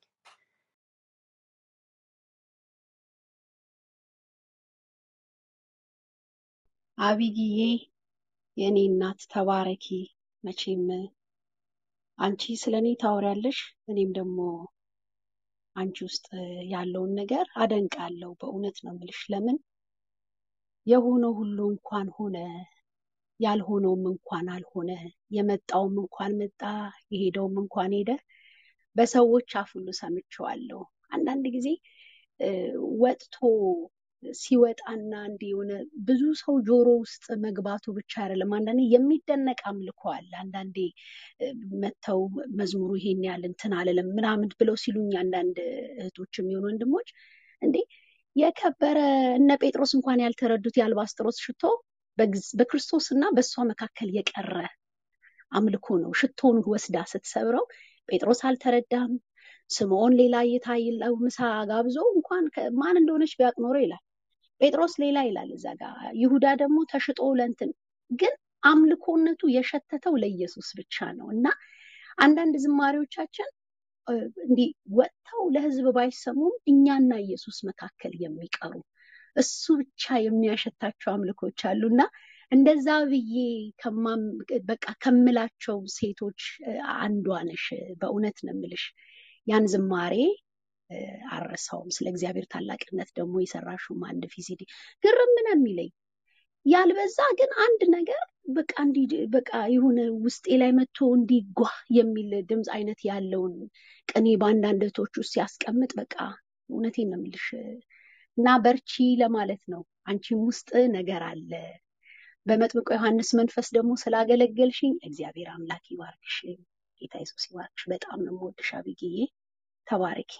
አቢጊዬ የኔ እናት ተባረኪ። መቼም አንቺ ስለኔ ታወሪያለሽ እኔም ደግሞ አንቺ ውስጥ ያለውን ነገር አደንቃለሁ። በእውነት ነው የምልሽ። ለምን የሆነው ሁሉ እንኳን ሆነ፣ ያልሆነውም እንኳን አልሆነ፣ የመጣውም እንኳን መጣ፣ የሄደውም እንኳን ሄደ፣ በሰዎች አፍ ሁሉ ሰምቼዋለሁ። አንዳንድ ጊዜ ወጥቶ ሲወጣና እንዲህ የሆነ ብዙ ሰው ጆሮ ውስጥ መግባቱ ብቻ አይደለም። አንዳንዴ የሚደነቅ አምልኮ አለ። አንዳንዴ መተው መዝሙሩ ይሄን ያህል እንትን አለለም ምናምን ብለው ሲሉኝ አንዳንድ እህቶች የሚሆኑ ወንድሞች እንዴ የከበረ እነ ጴጥሮስ እንኳን ያልተረዱት የአልባስጥሮስ ሽቶ በክርስቶስና በእሷ መካከል የቀረ አምልኮ ነው። ሽቶን ወስዳ ስትሰብረው ጴጥሮስ አልተረዳም። ስምዖን ሌላ ይታይለው ምሳ ጋብዞ እንኳን ማን እንደሆነች ቢያውቅ ኖሮ ይላል። ጴጥሮስ ሌላ ይላል እዛ ጋር። ይሁዳ ደግሞ ተሽጦ ለእንትን ግን አምልኮነቱ የሸተተው ለኢየሱስ ብቻ ነው። እና አንዳንድ ዝማሬዎቻችን እንዲህ ወጥተው ለህዝብ ባይሰሙም እኛና ኢየሱስ መካከል የሚቀሩ እሱ ብቻ የሚያሸታቸው አምልኮች አሉና እንደዛ ብዬ ከማም በቃ ከምላቸው ሴቶች አንዷ ነሽ። በእውነት ነው የምልሽ። ያን ዝማሬ አረሳውም። ስለ እግዚአብሔር ታላቅነት ደግሞ የሰራሽው አንድ ፊሲዲ ግርም ነው የሚለኝ። ያልበዛ ግን አንድ ነገር በቃ እንዲ በቃ የሆነ ውስጤ ላይ መጥቶ እንዲጓ የሚል ድምጽ አይነት ያለውን ቅኔ በአንዳንድ እህቶች ውስጥ ሲያስቀምጥ በቃ እውነቴን ነው የምልሽ እና በርቺ ለማለት ነው። አንቺም ውስጥ ነገር አለ። በመጥምቁ ዮሐንስ መንፈስ ደግሞ ስላገለገልሽኝ እግዚአብሔር አምላክ ይባርክሽ። ጌታ ኢየሱስ ይባርክሽ። በጣም ነው የምወድሽ አቢጊዬ። ተባረኪ።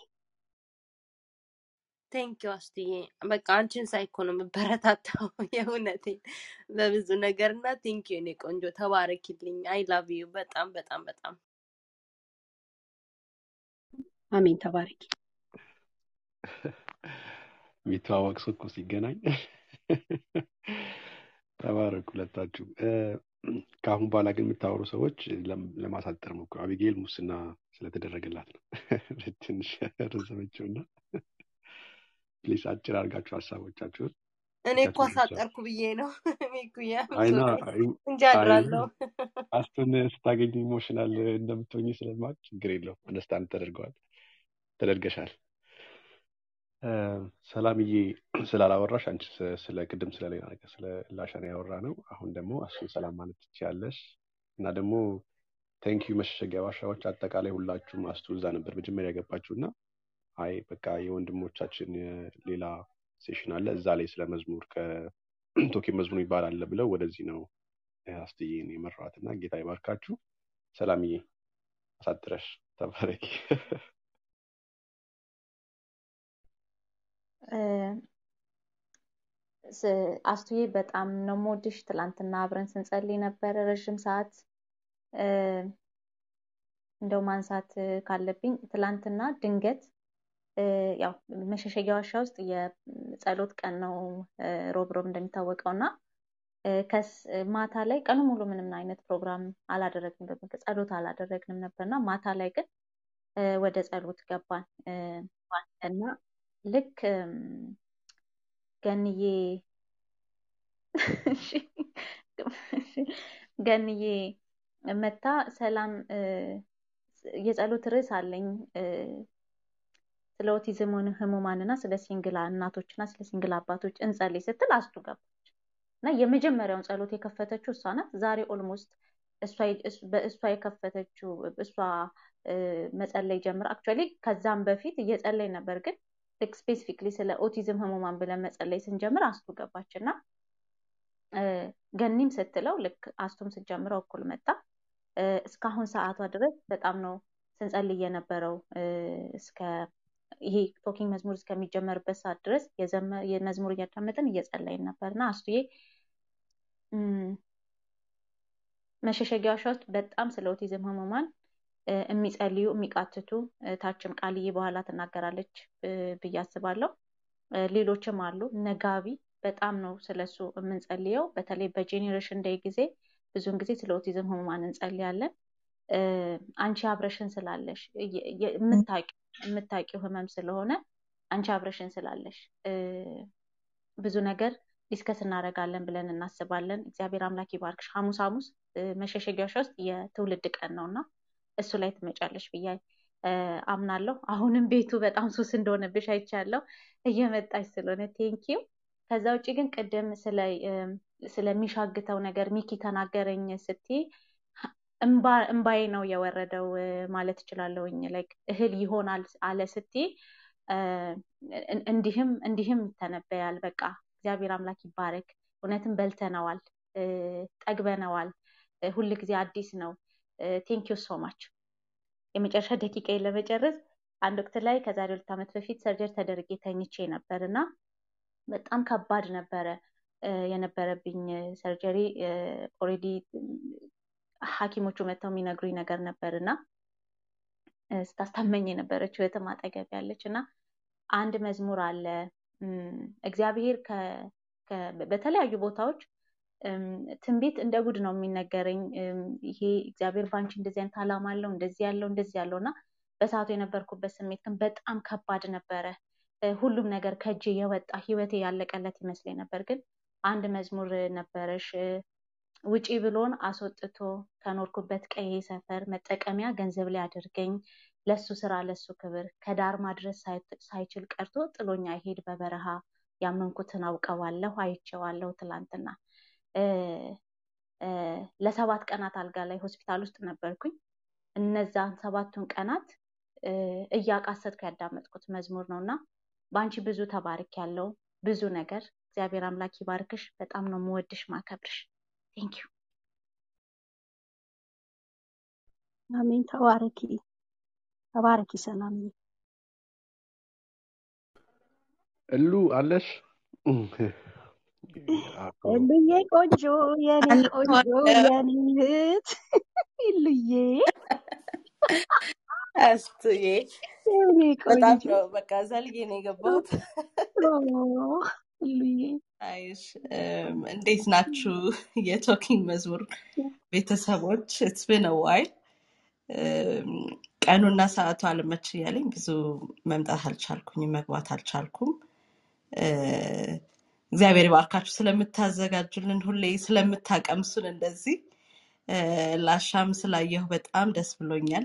ቴንክ ዩ አስቱዬ። በቃ አንቺን ሳይኮ ነው የምበረታታው የእውነቴን በብዙ ነገርና ቴንክ ዩ እኔ ቆንጆ ተባረኪልኝ። አይ ላቭ ዩ በጣም በጣም በጣም አሜን። ተባረኪ። የሚተዋወቅ ሰው እኮ ሲገናኝ ተባረኩ ሁለታችሁ። ከአሁን በኋላ ግን የምታወሩ ሰዎች ለማሳጠር ሞክሩ። አቢጌል ሙስና ስለተደረገላት ነው ትንሽ ረዘመችውና ፕሊስ አጭር አድርጋችሁ ሀሳቦቻችሁን። እኔ እኮ አሳጠርኩ ብዬ ነው ሚኩያ አይና እንጂ አድራለሁ። አስቱን ስታገኝ ኢሞሽናል እንደምትሆኝ ስለማውቅ ችግር የለውም። አንደርስታንድ ተደርገዋል ተደርገሻል። ሰላምዬ ስላላወራሽ አንቺ ስለ ቅድም ስለሌላ ነገር ስለ ላሻን ያወራ ነው። አሁን ደግሞ እሱን ሰላም ማለት ትችያለሽ። እና ደግሞ ቴንክ ዩ መሸሸጊያ ዋሻዎች አጠቃላይ ሁላችሁም አስቱ እዛ ነበር መጀመሪያ ያገባችሁና አይ በቃ የወንድሞቻችን ሌላ ሴሽን አለ እዛ ላይ ስለ መዝሙር ከቶኪ መዝሙር ይባላል ብለው ወደዚህ ነው አስትዬን የመራዋትና ጌታ ይባርካችሁ። ሰላምዬ አሳጥረሽ ተባረኪ። አስቱዬ በጣም ነው የምወድሽ። ትላንትና አብረን ስንጸልይ ነበር ረጅም ሰዓት። እንደው ማንሳት ካለብኝ ትላንትና ድንገት ያው መሸሸጊያ ዋሻ ውስጥ የጸሎት ቀን ነው ሮብ ሮብ እንደሚታወቀውና ከስ ማታ ላይ ቀኑ ሙሉ ምንም አይነት ፕሮግራም አላደረግንም ነበር፣ ጸሎት አላደረግንም ነበርና ማታ ላይ ግን ወደ ጸሎት ገባን እና ልክ ገንዬ ገንዬ መታ ሰላም የጸሎት ርዕስ አለኝ ስለ ኦቲዝም ህሙማንና ስለ ሲንግል እናቶችና ስለ ሲንግል አባቶች እንጸልይ ስትል አስቱ ገባች እና የመጀመሪያውን ጸሎት የከፈተችው እሷ ናት። ዛሬ ኦልሞስት እሷ በእሷ የከፈተችው እሷ መጸለይ ጀምራ አክቹአሊ ከዛም በፊት እየጸለይ ነበር፣ ግን ልክ ስፔሲፊክሊ ስለ ኦቲዝም ህሙማን ብለን መጸለይ ስንጀምር አስቱ ገባችና ገኒም ስትለው ልክ አስቱም ስትጀምረው እኩል መጣ። እስካሁን ሰዓቷ ድረስ በጣም ነው ስንጸልይ የነበረው እስከ ይሄ ቶኪንግ መዝሙር እስከሚጀመርበት ሰዓት ድረስ የመዝሙር እያዳመጥን እየጸለይን ነበርና አስቱዬ መሸሸጊያ ዋሻ ውስጥ በጣም ስለ ኦቲዝም ህሙማን የሚጸልዩ የሚቃትቱ ታችም ቃልዬ በኋላ ትናገራለች ብዬ አስባለሁ። ሌሎችም አሉ። ነጋቢ በጣም ነው ስለሱ የምንጸልየው። በተለይ በጄኔሬሽን ዴይ ጊዜ ብዙውን ጊዜ ስለ ኦቲዝም ህሙማን እንጸልያለን። አንቺ አብረሽን ስላለሽ የምታውቂው የምታውቂው ህመም ስለሆነ አንቺ አብረሽን ስላለሽ ብዙ ነገር ዲስከስ እናደርጋለን ብለን እናስባለን። እግዚአብሔር አምላክ ይባርክሽ። ሐሙስ ሐሙስ መሸሸጊያ ዋሻ ውስጥ የትውልድ ቀን ነውና እሱ ላይ ትመጫለሽ ብዬ አምናለሁ። አሁንም ቤቱ በጣም ሱስ እንደሆነብሽ አይቻለሁ እየመጣች ስለሆነ ቴንኪዩ። ከዛ ውጭ ግን ቅድም ስለ ስለሚሻግተው ነገር ሚኪ ተናገረኝ ስትይ እምባ እምባዬ ነው የወረደው ማለት እችላለሁኝ። ላይክ እህል ይሆናል አለ ስትይ እንዲህም እንዲህም ይተነበያል። በቃ እግዚአብሔር አምላክ ይባረክ። እውነትም በልተነዋል፣ ጠግበነዋል። ሁሉ ጊዜ አዲስ ነው። ቴንኪዩ ሶ ማች። የመጨረሻ ደቂቃ ለመጨረስ አንድ ወቅት ላይ ከዛሬ ሁለት ዓመት በፊት ሰርጀሪ ተደርጌ ተኝቼ ነበርና በጣም ከባድ ነበረ የነበረብኝ ሰርጀሪ። ኦሬዲ ሐኪሞቹ መተው የሚነግሩኝ ነገር ነበርና ስታስታመኝ የነበረችው እህትም አጠገብ ያለችና አንድ መዝሙር አለ እግዚአብሔር በተለያዩ ቦታዎች ትንቢት እንደ ጉድ ነው የሚነገረኝ። ይሄ እግዚአብሔር ባንቺ እንደዚህ አይነት ዓላማ አለው እንደዚህ ያለው እንደዚህ ያለውና በሰዓቱ የነበርኩበት ስሜት ግን በጣም ከባድ ነበረ። ሁሉም ነገር ከእጄ የወጣ ህይወቴ ያለቀለት ይመስለኝ ነበር። ግን አንድ መዝሙር ነበረሽ ውጪ ብሎን አስወጥቶ ከኖርኩበት ቀዬ ሰፈር መጠቀሚያ ገንዘብ ላይ አድርገኝ ለሱ ስራ ለሱ ክብር ከዳር ማድረስ ሳይችል ቀርቶ ጥሎኛ ይሄድ በበረሃ ያመንኩትን አውቀዋለሁ አይቼዋለሁ ትላንትና። ለሰባት ቀናት አልጋ ላይ ሆስፒታል ውስጥ ነበርኩኝ። እነዛን ሰባቱን ቀናት እያቃሰትኩ ያዳመጥኩት መዝሙር ነውና ባንቺ ብዙ ተባርክ ያለው ብዙ ነገር እግዚአብሔር አምላክ ይባርክሽ። በጣም ነው የምወድሽ ማከብርሽ። ቴንክ ዩ። አሜን። ተባረኪ ተባረኪ። ሰላም እሉ አለሽ እሉዬ ቆንጆ የኔ ቆንጆ የኔ እህት እሉዬ አስቱዬ የኔ በጣም ቆንጆ ነው በቃ ዘልዬ ነው የገባሁት። እሉዬ አይሽ እንዴት ናችሁ የቶኪንግ መዝሙር ቤተሰቦች? ኢትስ ቢን አ ዋይል። ቀኑና ሰዓቱ አልመች እያለኝ ብዙ መምጣት አልቻልኩኝ፣ መግባት አልቻልኩም። እግዚአብሔር ይባርካችሁ ስለምታዘጋጁልን፣ ሁሌ ስለምታቀምሱን እንደዚህ ላሻም ስላየሁ በጣም ደስ ብሎኛል።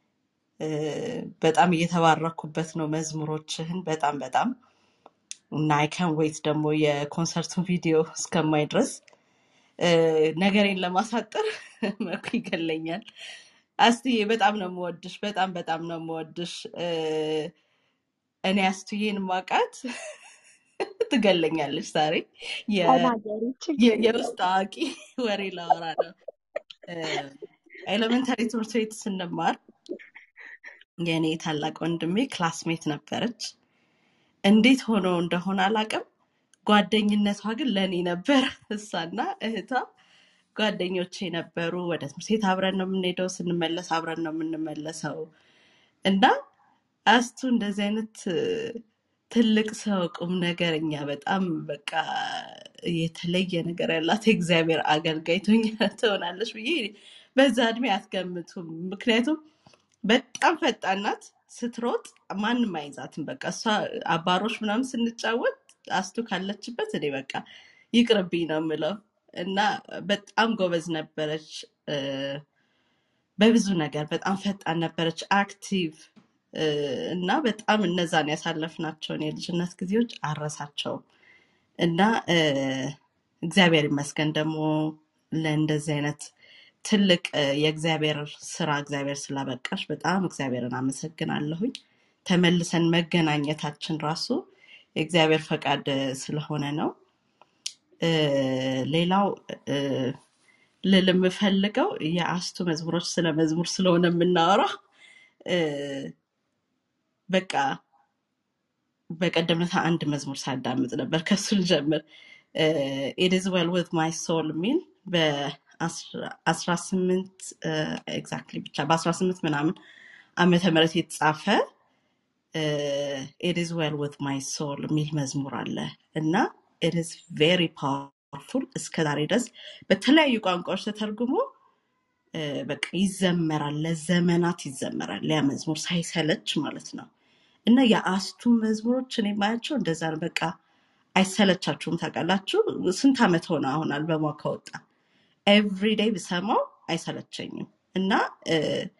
በጣም እየተባረኩበት ነው መዝሙሮችህን በጣም በጣም እና አይ ካን ዌይት ደግሞ የኮንሰርቱን ቪዲዮ እስከማይ ድረስ ነገሬን ለማሳጠር መኩ ይገለኛል። አስትዬ በጣም ነው የምወድሽ፣ በጣም በጣም ነው የምወድሽ። እኔ አስትዬን ማቃት ትገለኛለች። ዛሬ የውስጥ አዋቂ ወሬ ላወራ ነው። ኤሌመንታሪ ትምህርት ቤት ስንማር የኔ ታላቅ ወንድሜ ክላስሜት ነበረች። እንዴት ሆኖ እንደሆነ አላውቅም፣ ጓደኝነቷ ግን ለኔ ነበር። እሷና እህቷ ጓደኞቼ ነበሩ። ወደ ትምህርት ቤት አብረን ነው የምንሄደው፣ ስንመለስ አብረን ነው የምንመለሰው። እና አስቱ እንደዚህ አይነት ትልቅ ሰው ቁም ነገረኛ በጣም በቃ የተለየ ነገር ያላት የእግዚአብሔር አገልጋይ ትሆናለች ብዬ በዛ እድሜ አትገምቱም። ምክንያቱም በጣም ፈጣን ናት። ስትሮጥ ማንም አይዛትም። በቃ እሷ አባሮች ምናምን ስንጫወት አስቱ ካለችበት እኔ በቃ ይቅርብኝ ነው የምለው። እና በጣም ጎበዝ ነበረች በብዙ ነገር፣ በጣም ፈጣን ነበረች፣ አክቲቭ እና በጣም እነዛን ያሳለፍናቸውን የልጅነት ጊዜዎች አረሳቸውም። እና እግዚአብሔር ይመስገን ደግሞ ለእንደዚህ አይነት ትልቅ የእግዚአብሔር ስራ እግዚአብሔር ስላበቃሽ በጣም እግዚአብሔርን አመሰግናለሁኝ። ተመልሰን መገናኘታችን ራሱ የእግዚአብሔር ፈቃድ ስለሆነ ነው። ሌላው ልል የምፈልገው የአስቱ መዝሙሮች ስለ መዝሙር ስለሆነ የምናወራው በቃ በቀደም ዕለት አንድ መዝሙር ሳዳምጥ ነበር። ከሱ ልጀምር። it is well with my soul የሚል በአስራ ስምንት ኤግዛክትሊ ብቻ በአስራ ስምንት ምናምን ዓመተ ምህረት የተጻፈ it is well with my soul የሚል መዝሙር አለ እና it is very powerful። እስከ ዛሬ ድረስ በተለያዩ ቋንቋዎች ተተርጉሞ በቃ ይዘመራል፣ ለዘመናት ይዘመራል። ያ መዝሙር ሳይሰለች ማለት ነው። እና የአስቱ መዝሙሮች እኔ ማያቸው እንደዛ ነው። በቃ አይሰለቻችሁም። ታውቃላችሁ ስንት ዓመት ሆነ አሁን አልበሟ ከወጣ? ኤቭሪ ዴይ ብሰማው አይሰለቸኝም። እና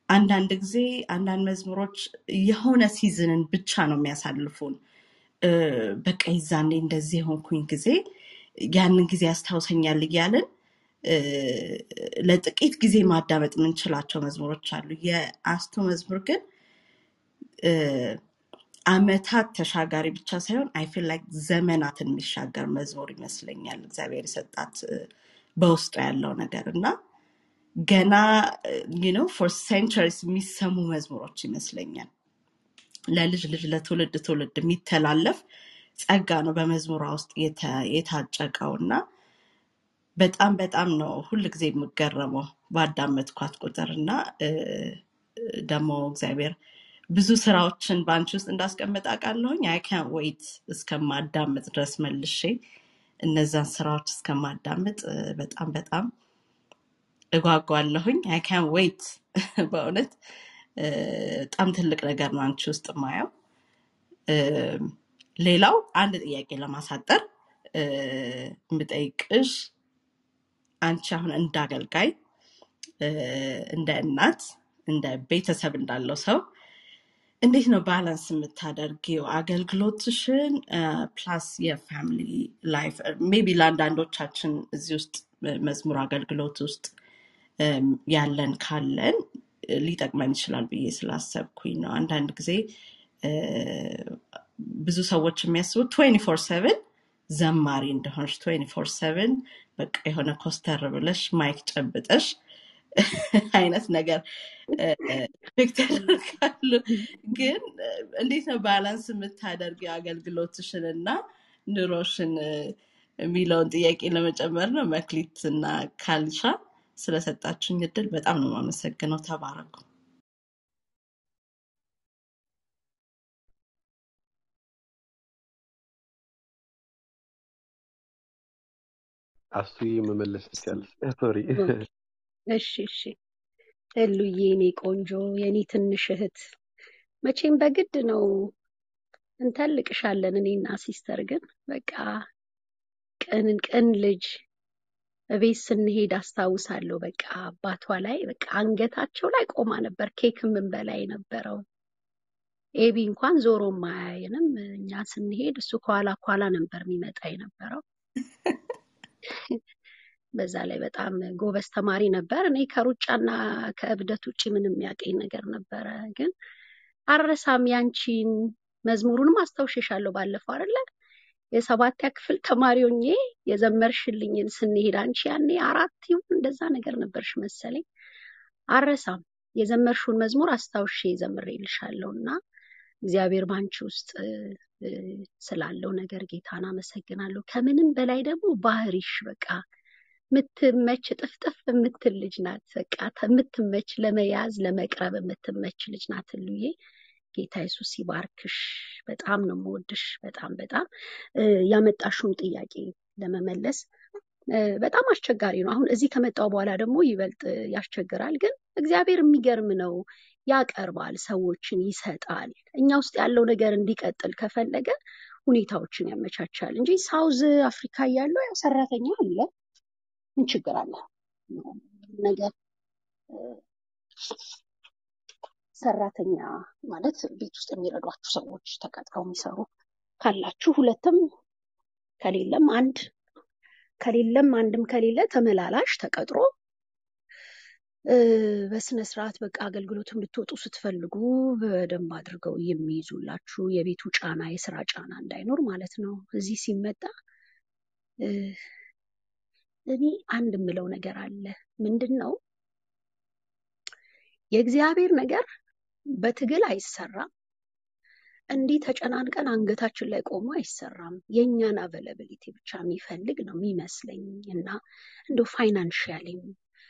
አንዳንድ ጊዜ አንዳንድ መዝሙሮች የሆነ ሲዝንን ብቻ ነው የሚያሳልፉን። እ፣ በቃ ይዛኔ እንደዚህ የሆንኩኝ ጊዜ ያንን ጊዜ ያስታውሰኛል እያልን እ፣ ለጥቂት ጊዜ ማዳመጥ የምንችላቸው መዝሙሮች አሉ። የአስቱ መዝሙር ግን እ፣ አመታት ተሻጋሪ ብቻ ሳይሆን አይ ፊል ላይክ ዘመናትን የሚሻገር መዝሙር ይመስለኛል እግዚአብሔር የሰጣት እ፣ በውስጡ ያለው ነገር እና ገና you know for centuries የሚሰሙ መዝሙሮች ይመስለኛል። ለልጅ ልጅ ለትውልድ ትውልድ የሚተላለፍ ጸጋ ነው በመዝሙሯ ውስጥ የተ- የታጨቀው እና በጣም በጣም ነው ሁልጊዜ የምገረመው ባዳመጥኳት ቁጥር እና እ፣ ደግሞ እግዚአብሔር ብዙ ስራዎችን በአንቺ ውስጥ እንዳስቀመጠ አውቃለሁኝ። አይ ካንት ዌይት እስከማዳምጥ ድረስ መልሼ እነዛን ስራዎች እስከማዳምጥ እ፣ በጣም በጣም እጓጓለሁኝ። አይ ካንት ዌይት በእውነት እ፣ በጣም ትልቅ ነገር ነው አንቺ ውስጥ የማየው። እ፣ ሌላው አንድ ጥያቄ ለማሳጠር እ፣ የምጠይቅሽ አንቺ አሁን እንዳገልጋይ እ፣ እንደ እናት እንደ ቤተሰብ እንዳለው ሰው እንዴት ነው ባላንስ የምታደርጊው አገልግሎትሽን ፕላስ የፋሚሊ ላይፍ? ሜቢ ለአንዳንዶቻችን እዚህ ውስጥ እ፣ መዝሙር አገልግሎት ውስጥ እም፣ ያለን ካለን እ፣ ሊጠቅመን ይችላል ብዬ ስላሰብኩኝ ነው። አንዳንድ ጊዜ እ፣ ብዙ ሰዎች የሚያስቡት ትዌንቲ ፎር ሰቨን ዘማሪ እንደሆንሽ ትዌንቲ ፎር ሰቨን በቃ የሆነ ኮስተር ብለሽ ማይክ ጨብጠሽ አይነት ነገር ቼክ ተደርጋሉ። ግን እ፣ እንዴት ነው ባላንስ የምታደርጊ አገልግሎትሽን እና ኑሮሽን እ፣ የሚለውን ጥያቄ ለመጨመር ነው። መክሊት እና ካልሻ ስለሰጣችሁኝ እድል በጣም ነው የማመሰግነው። ተባረኩ። አስቱዬ መመለስ ትችያለሽ። ሶሪ ኦኬ፣ እሺ እሺ። እሉዬ የኔ ቆንጆ የኔ ትንሽ እህት መቼም በግድ ነው እንተልቅሻለን። እኔና ሲስተር ግን በቃ ቅን ቅን ልጅ እቤት ስንሄድ አስታውሳለሁ። በቃ አባቷ ላይ በቃ አንገታቸው ላይ ቆማ ነበር ኬክ የምንበላ የነበረው። ኤቢ እንኳን ዞሮ ማያየንም። እኛ ስንሄድ እሱ ከኋላ ከኋላ ነበር የሚመጣ የነበረው። በዛ ላይ በጣም ጎበዝ ተማሪ ነበር። እኔ ከሩጫና ከእብደት ውጭ ምንም የሚያውቀኝ ነገር ነበረ። ግን አረሳም ያንቺን መዝሙሩንም አስታውሽሻለሁ ባለፈው አይደለ የሰባተኛ ክፍል ተማሪ ሆኜ የዘመርሽልኝን ስንሄድ አንቺ ያኔ አራት ይሁን እንደዛ ነገር ነበርሽ መሰለኝ። አረሳም የዘመርሽውን መዝሙር አስታውሼ ዘምሬልሻለሁ እና እግዚአብሔር ባንቺ ውስጥ እ፣ እ፣ ስላለው ነገር ጌታን አመሰግናለሁ። ከምንም በላይ ደግሞ ባህሪሽ በቃ ምትመች ጥፍጥፍ የምትል ልጅ ናት። በቃ ተ- የምትመች ለመያዝ ለመቅረብ የምትመች ልጅ ናት። እሉዬ ጌታ ኢየሱስ ይባርክሽ። በጣም ነው የምወድሽ። በጣም በጣም እ፣ ያመጣሽውን ጥያቄ ለመመለስ እ፣ በጣም አስቸጋሪ ነው። አሁን እዚህ ከመጣው በኋላ ደግሞ ይበልጥ እ፣ ያስቸግራል። ግን እግዚአብሔር የሚገርም ነው። ያቀርባል፣ ሰዎችን ይሰጣል። እኛ ውስጥ ያለው ነገር እንዲቀጥል ከፈለገ ሁኔታዎችን ያመቻቻል እንጂ ሳውዝ አፍሪካ ያለው ያው ሰራተኛ አለ። ምን ችግር አለ? ነገር እ፣ ሰራተኛ ማለት ቤት ውስጥ የሚረዷችሁ ሰዎች ተቀጥረው የሚሰሩ ካላችሁ ሁለትም ከሌለም አንድ ከሌለም አንድም ከሌለ ተመላላሽ ተቀጥሮ እ፣ በስነ ስርዓት በቃ አገልግሎት እንድትወጡ ስትፈልጉ በደንብ አድርገው የሚይዙላችሁ የቤቱ ጫና የስራ ጫና እንዳይኖር ማለት ነው። እዚህ ሲመጣ እ፣ እኔ አንድ የምለው ነገር አለ። ምንድን ነው? የእግዚአብሔር ነገር በትግል አይሰራም። እንዲህ ተጨናንቀን አንገታችን ላይ ቆሞ አይሰራም። የእኛን አቬለብሊቲ ብቻ የሚፈልግ ነው የሚመስለኝ እና እንደ ፋይናንሽያሊም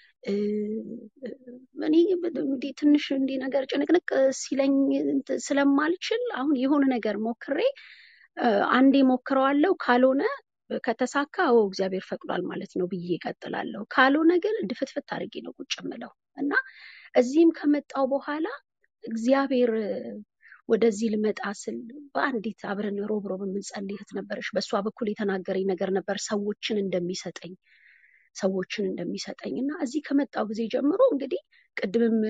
እኔ እንዲህ ትንሽ እንዲህ ነገር ጭንቅንቅ ሲለኝ እንትን ስለማልችል አሁን የሆነ ነገር ሞክሬ እ፣ አንዴ ሞክረዋለሁ። ካልሆነ ከተሳካ ኦ እግዚአብሔር ፈቅዷል ማለት ነው ብዬ እቀጥላለሁ። ካልሆነ ግን ድፍትፍት አድርጌ ነው ቁጭ የምለው እና እዚህም ከመጣው በኋላ እግዚአብሔር እ፣ ወደዚህ ልመጣ ስል በአንዲት አብረን ሮብ ሮብ የምንጸልይ እህት ነበረች። በእሷ በኩል የተናገረኝ ነገር ነበር ሰዎችን እንደሚሰጠኝ ሰዎችን እንደሚሰጠኝና እዚህ ከመጣው ጊዜ ጀምሮ እንግዲህ ቅድምም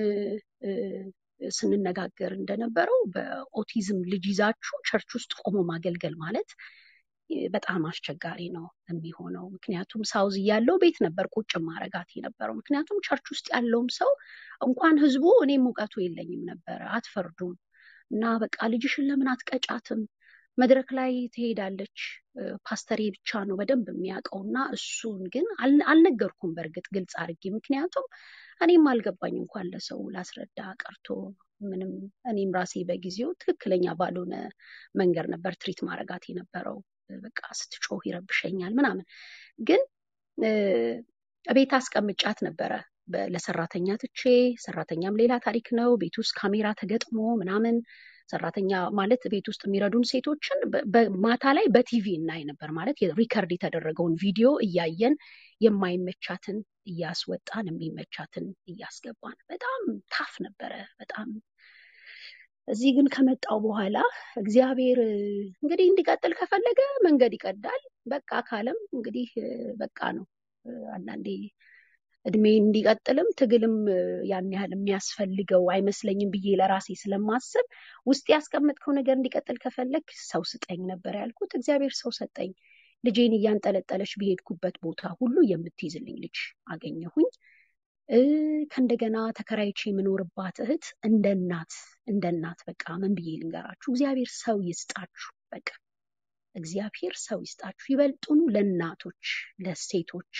ስንነጋገር እንደነበረው በኦቲዝም ልጅ ይዛችሁ ቸርች ውስጥ ቆሞ ማገልገል ማለት በጣም አስቸጋሪ ነው የሚሆነው። ምክንያቱም ሳውዝ ያለው ቤት ነበር ቁጭ ማረጋት የነበረው። ምክንያቱም ቸርች ውስጥ ያለውም ሰው እንኳን ህዝቡ እኔ ሙቀቱ የለኝም ነበር። አትፈርዱም እና በቃ ልጅሽን ለምን አትቀጫትም? መድረክ ላይ ትሄዳለች፣ ፓስተሬ ብቻ ነው በደንብ የሚያውቀውና እሱን ግን አልነገርኩም በእርግጥ ግልጽ አድርጌ። ምክንያቱም እኔም አልገባኝ እንኳን ለሰው ላስረዳ ቀርቶ ምንም እኔም ራሴ በጊዜው ትክክለኛ ባልሆነ መንገድ ነበር ትሪት ማረጋት የነበረው። በቃ ስትጮህ ይረብሸኛል ምናምን። ግን ቤት አስቀምጫት ነበረ ለሰራተኛ ትቼ፣ ሰራተኛም ሌላ ታሪክ ነው። ቤት ውስጥ ካሜራ ተገጥሞ ምናምን ሰራተኛ ማለት ቤት ውስጥ የሚረዱን ሴቶችን ማታ ላይ በቲቪ እናይ ነበር። ማለት ሪከርድ የተደረገውን ቪዲዮ እያየን የማይመቻትን እያስወጣን የሚመቻትን እያስገባን በጣም ታፍ ነበረ በጣም። እዚህ ግን ከመጣው በኋላ እግዚአብሔር እንግዲህ እንዲቀጥል ከፈለገ መንገድ ይቀዳል። በቃ ካለም እንግዲህ በቃ ነው። አንዳንዴ እድሜ እንዲቀጥልም ትግልም ያን ያህል የሚያስፈልገው አይመስለኝም ብዬ ለራሴ ስለማስብ ውስጥ ያስቀመጥከው ነገር እንዲቀጥል ከፈለግ ሰው ስጠኝ ነበር ያልኩት። እግዚአብሔር ሰው ሰጠኝ። ልጄን እያንጠለጠለች በሄድኩበት ቦታ ሁሉ የምትይዝልኝ ልጅ አገኘሁኝ። ከእንደገና ተከራይቼ የምኖርባት እህት እንደ እናት እንደ እናት በቃ ምን ብዬ ልንገራችሁ፣ እግዚአብሔር ሰው ይስጣችሁ። በቃ እግዚአብሔር ሰው ይስጣችሁ። ይበልጡኑ ለእናቶች ለሴቶች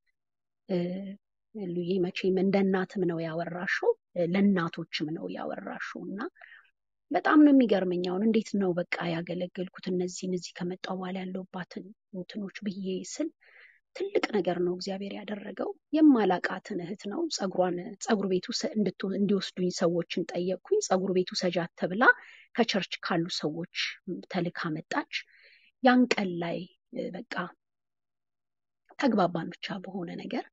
ሉዬ መቼም እንደ እናትም ነው ያወራሽው፣ ለእናቶችም ነው ያወራሽው እና በጣም ነው የሚገርመኝ። አሁን እንዴት ነው በቃ ያገለገልኩት እነዚህን እዚህ ከመጣው በኋላ ያለውባትን እንትኖች ብዬ ስል ትልቅ ነገር ነው እግዚአብሔር ያደረገው። የማላቃትን እህት ነው ጸጉሯን ጸጉር ቤቱ እንዲወስዱኝ ሰዎችን ጠየቅኩኝ። ጸጉር ቤቱ ሰጃት ተብላ ከቸርች ካሉ ሰዎች ተልካ መጣች። ያን ቀን ላይ በቃ ተግባባን ብቻ በሆነ ነገር።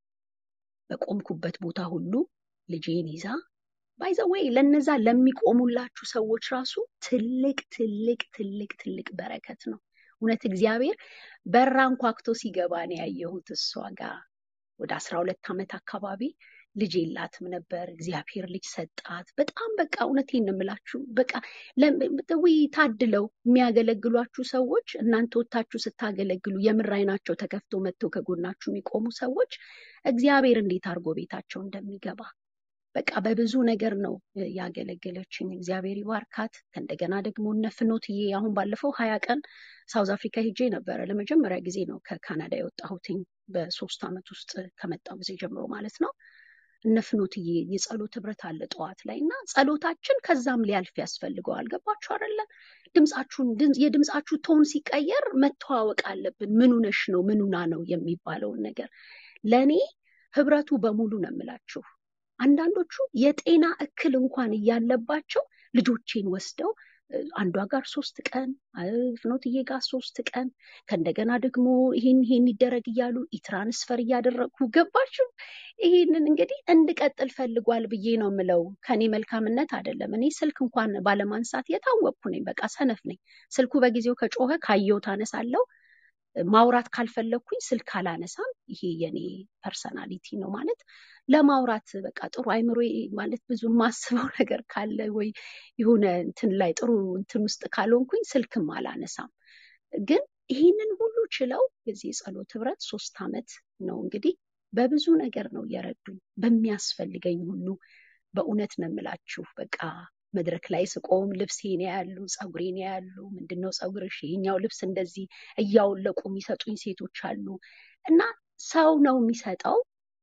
በቆምኩበት ቦታ ሁሉ ልጄን ይዛ ባይዘወይ ለነዛ ለሚቆሙላችሁ ሰዎች ራሱ ትልቅ ትልቅ ትልቅ ትልቅ በረከት ነው። እውነት እግዚአብሔር በራን ኳክቶ ሲገባ ነው ያየሁት። እሷ ጋር ወደ አስራ ሁለት ዓመት አካባቢ ልጅ የላትም ነበር። እግዚአብሔር ልጅ ሰጣት። በጣም በቃ እውነቴን ነው የምላችሁ። በቃ ለምትዊ ታድለው የሚያገለግሏችሁ ሰዎች እናንተ ወጣችሁ ስታገለግሉ የምር አይናቸው ተከፍቶ መጥቶ ከጎናችሁ የሚቆሙ ሰዎች እግዚአብሔር እንዴት አድርጎ ቤታቸው እንደሚገባ በቃ በብዙ ነገር ነው ያገለገለችኝ። እግዚአብሔር ይባርካት። ከእንደገና ደግሞ እነ ፍኖትዬ አሁን ባለፈው ሀያ ቀን ሳውዝ አፍሪካ ሄጄ ነበረ። ለመጀመሪያ ጊዜ ነው ከካናዳ የወጣሁትኝ በሶስት ዓመት ውስጥ ከመጣው ጊዜ ጀምሮ ማለት ነው። እነ ፍኖትዬ የጸሎት ህብረት አለ ጠዋት ላይ እና ጸሎታችን ከዛም ሊያልፍ ያስፈልገዋል። ገባችሁ አይደለ? ድምጻችሁን የድምጻችሁ ቶን ሲቀየር መተዋወቅ አለብን። ምኑ ነሽ ነው ምኑና ነው የሚባለውን ነገር ለኔ ህብረቱ በሙሉ ነው የምላችሁ። አንዳንዶቹ የጤና እክል እንኳን እያለባቸው ልጆቼን ወስደው አንዷ ጋር ሶስት ቀን ፍኖትዬ ጋር ሶስት ቀን ከእንደገና ደግሞ ይሄን ይሄን ይደረግ እያሉ ኢትራንስፈር እያደረጉ ገባችሁ። ይሄንን እንግዲህ እንድቀጥል ፈልጓል ብዬ ነው የምለው። ከኔ መልካምነት አይደለም። እኔ ስልክ እንኳን ባለማንሳት የታወቅኩ ነኝ። በቃ ሰነፍ ነኝ። ስልኩ በጊዜው ከጮኸ ካየው ታነሳለው። ማውራት ካልፈለኩኝ ስልክ አላነሳም። ይሄ የኔ ፐርሰናሊቲ ነው ማለት ለማውራት በቃ ጥሩ አይምሮ ማለት ብዙ ማስበው ነገር ካለ ወይ የሆነ እንትን ላይ ጥሩ እንትን ውስጥ ካልሆንኩኝ ስልክም አላነሳም። ግን ይሄንን ሁሉ ችለው የዚህ ጸሎት ህብረት ሶስት ዓመት ነው እንግዲህ በብዙ ነገር ነው የረዱኝ በሚያስፈልገኝ ሁሉ። በእውነት ነው የምላችሁ። በቃ መድረክ ላይ ስቆም ልብሴን ያያሉ፣ ጸጉሬን ያያሉ። ምንድነው ጸጉርሽ? ይሄኛው ልብስ እንደዚህ እያወለቁ የሚሰጡኝ ሴቶች አሉ እና ሰው ነው የሚሰጠው።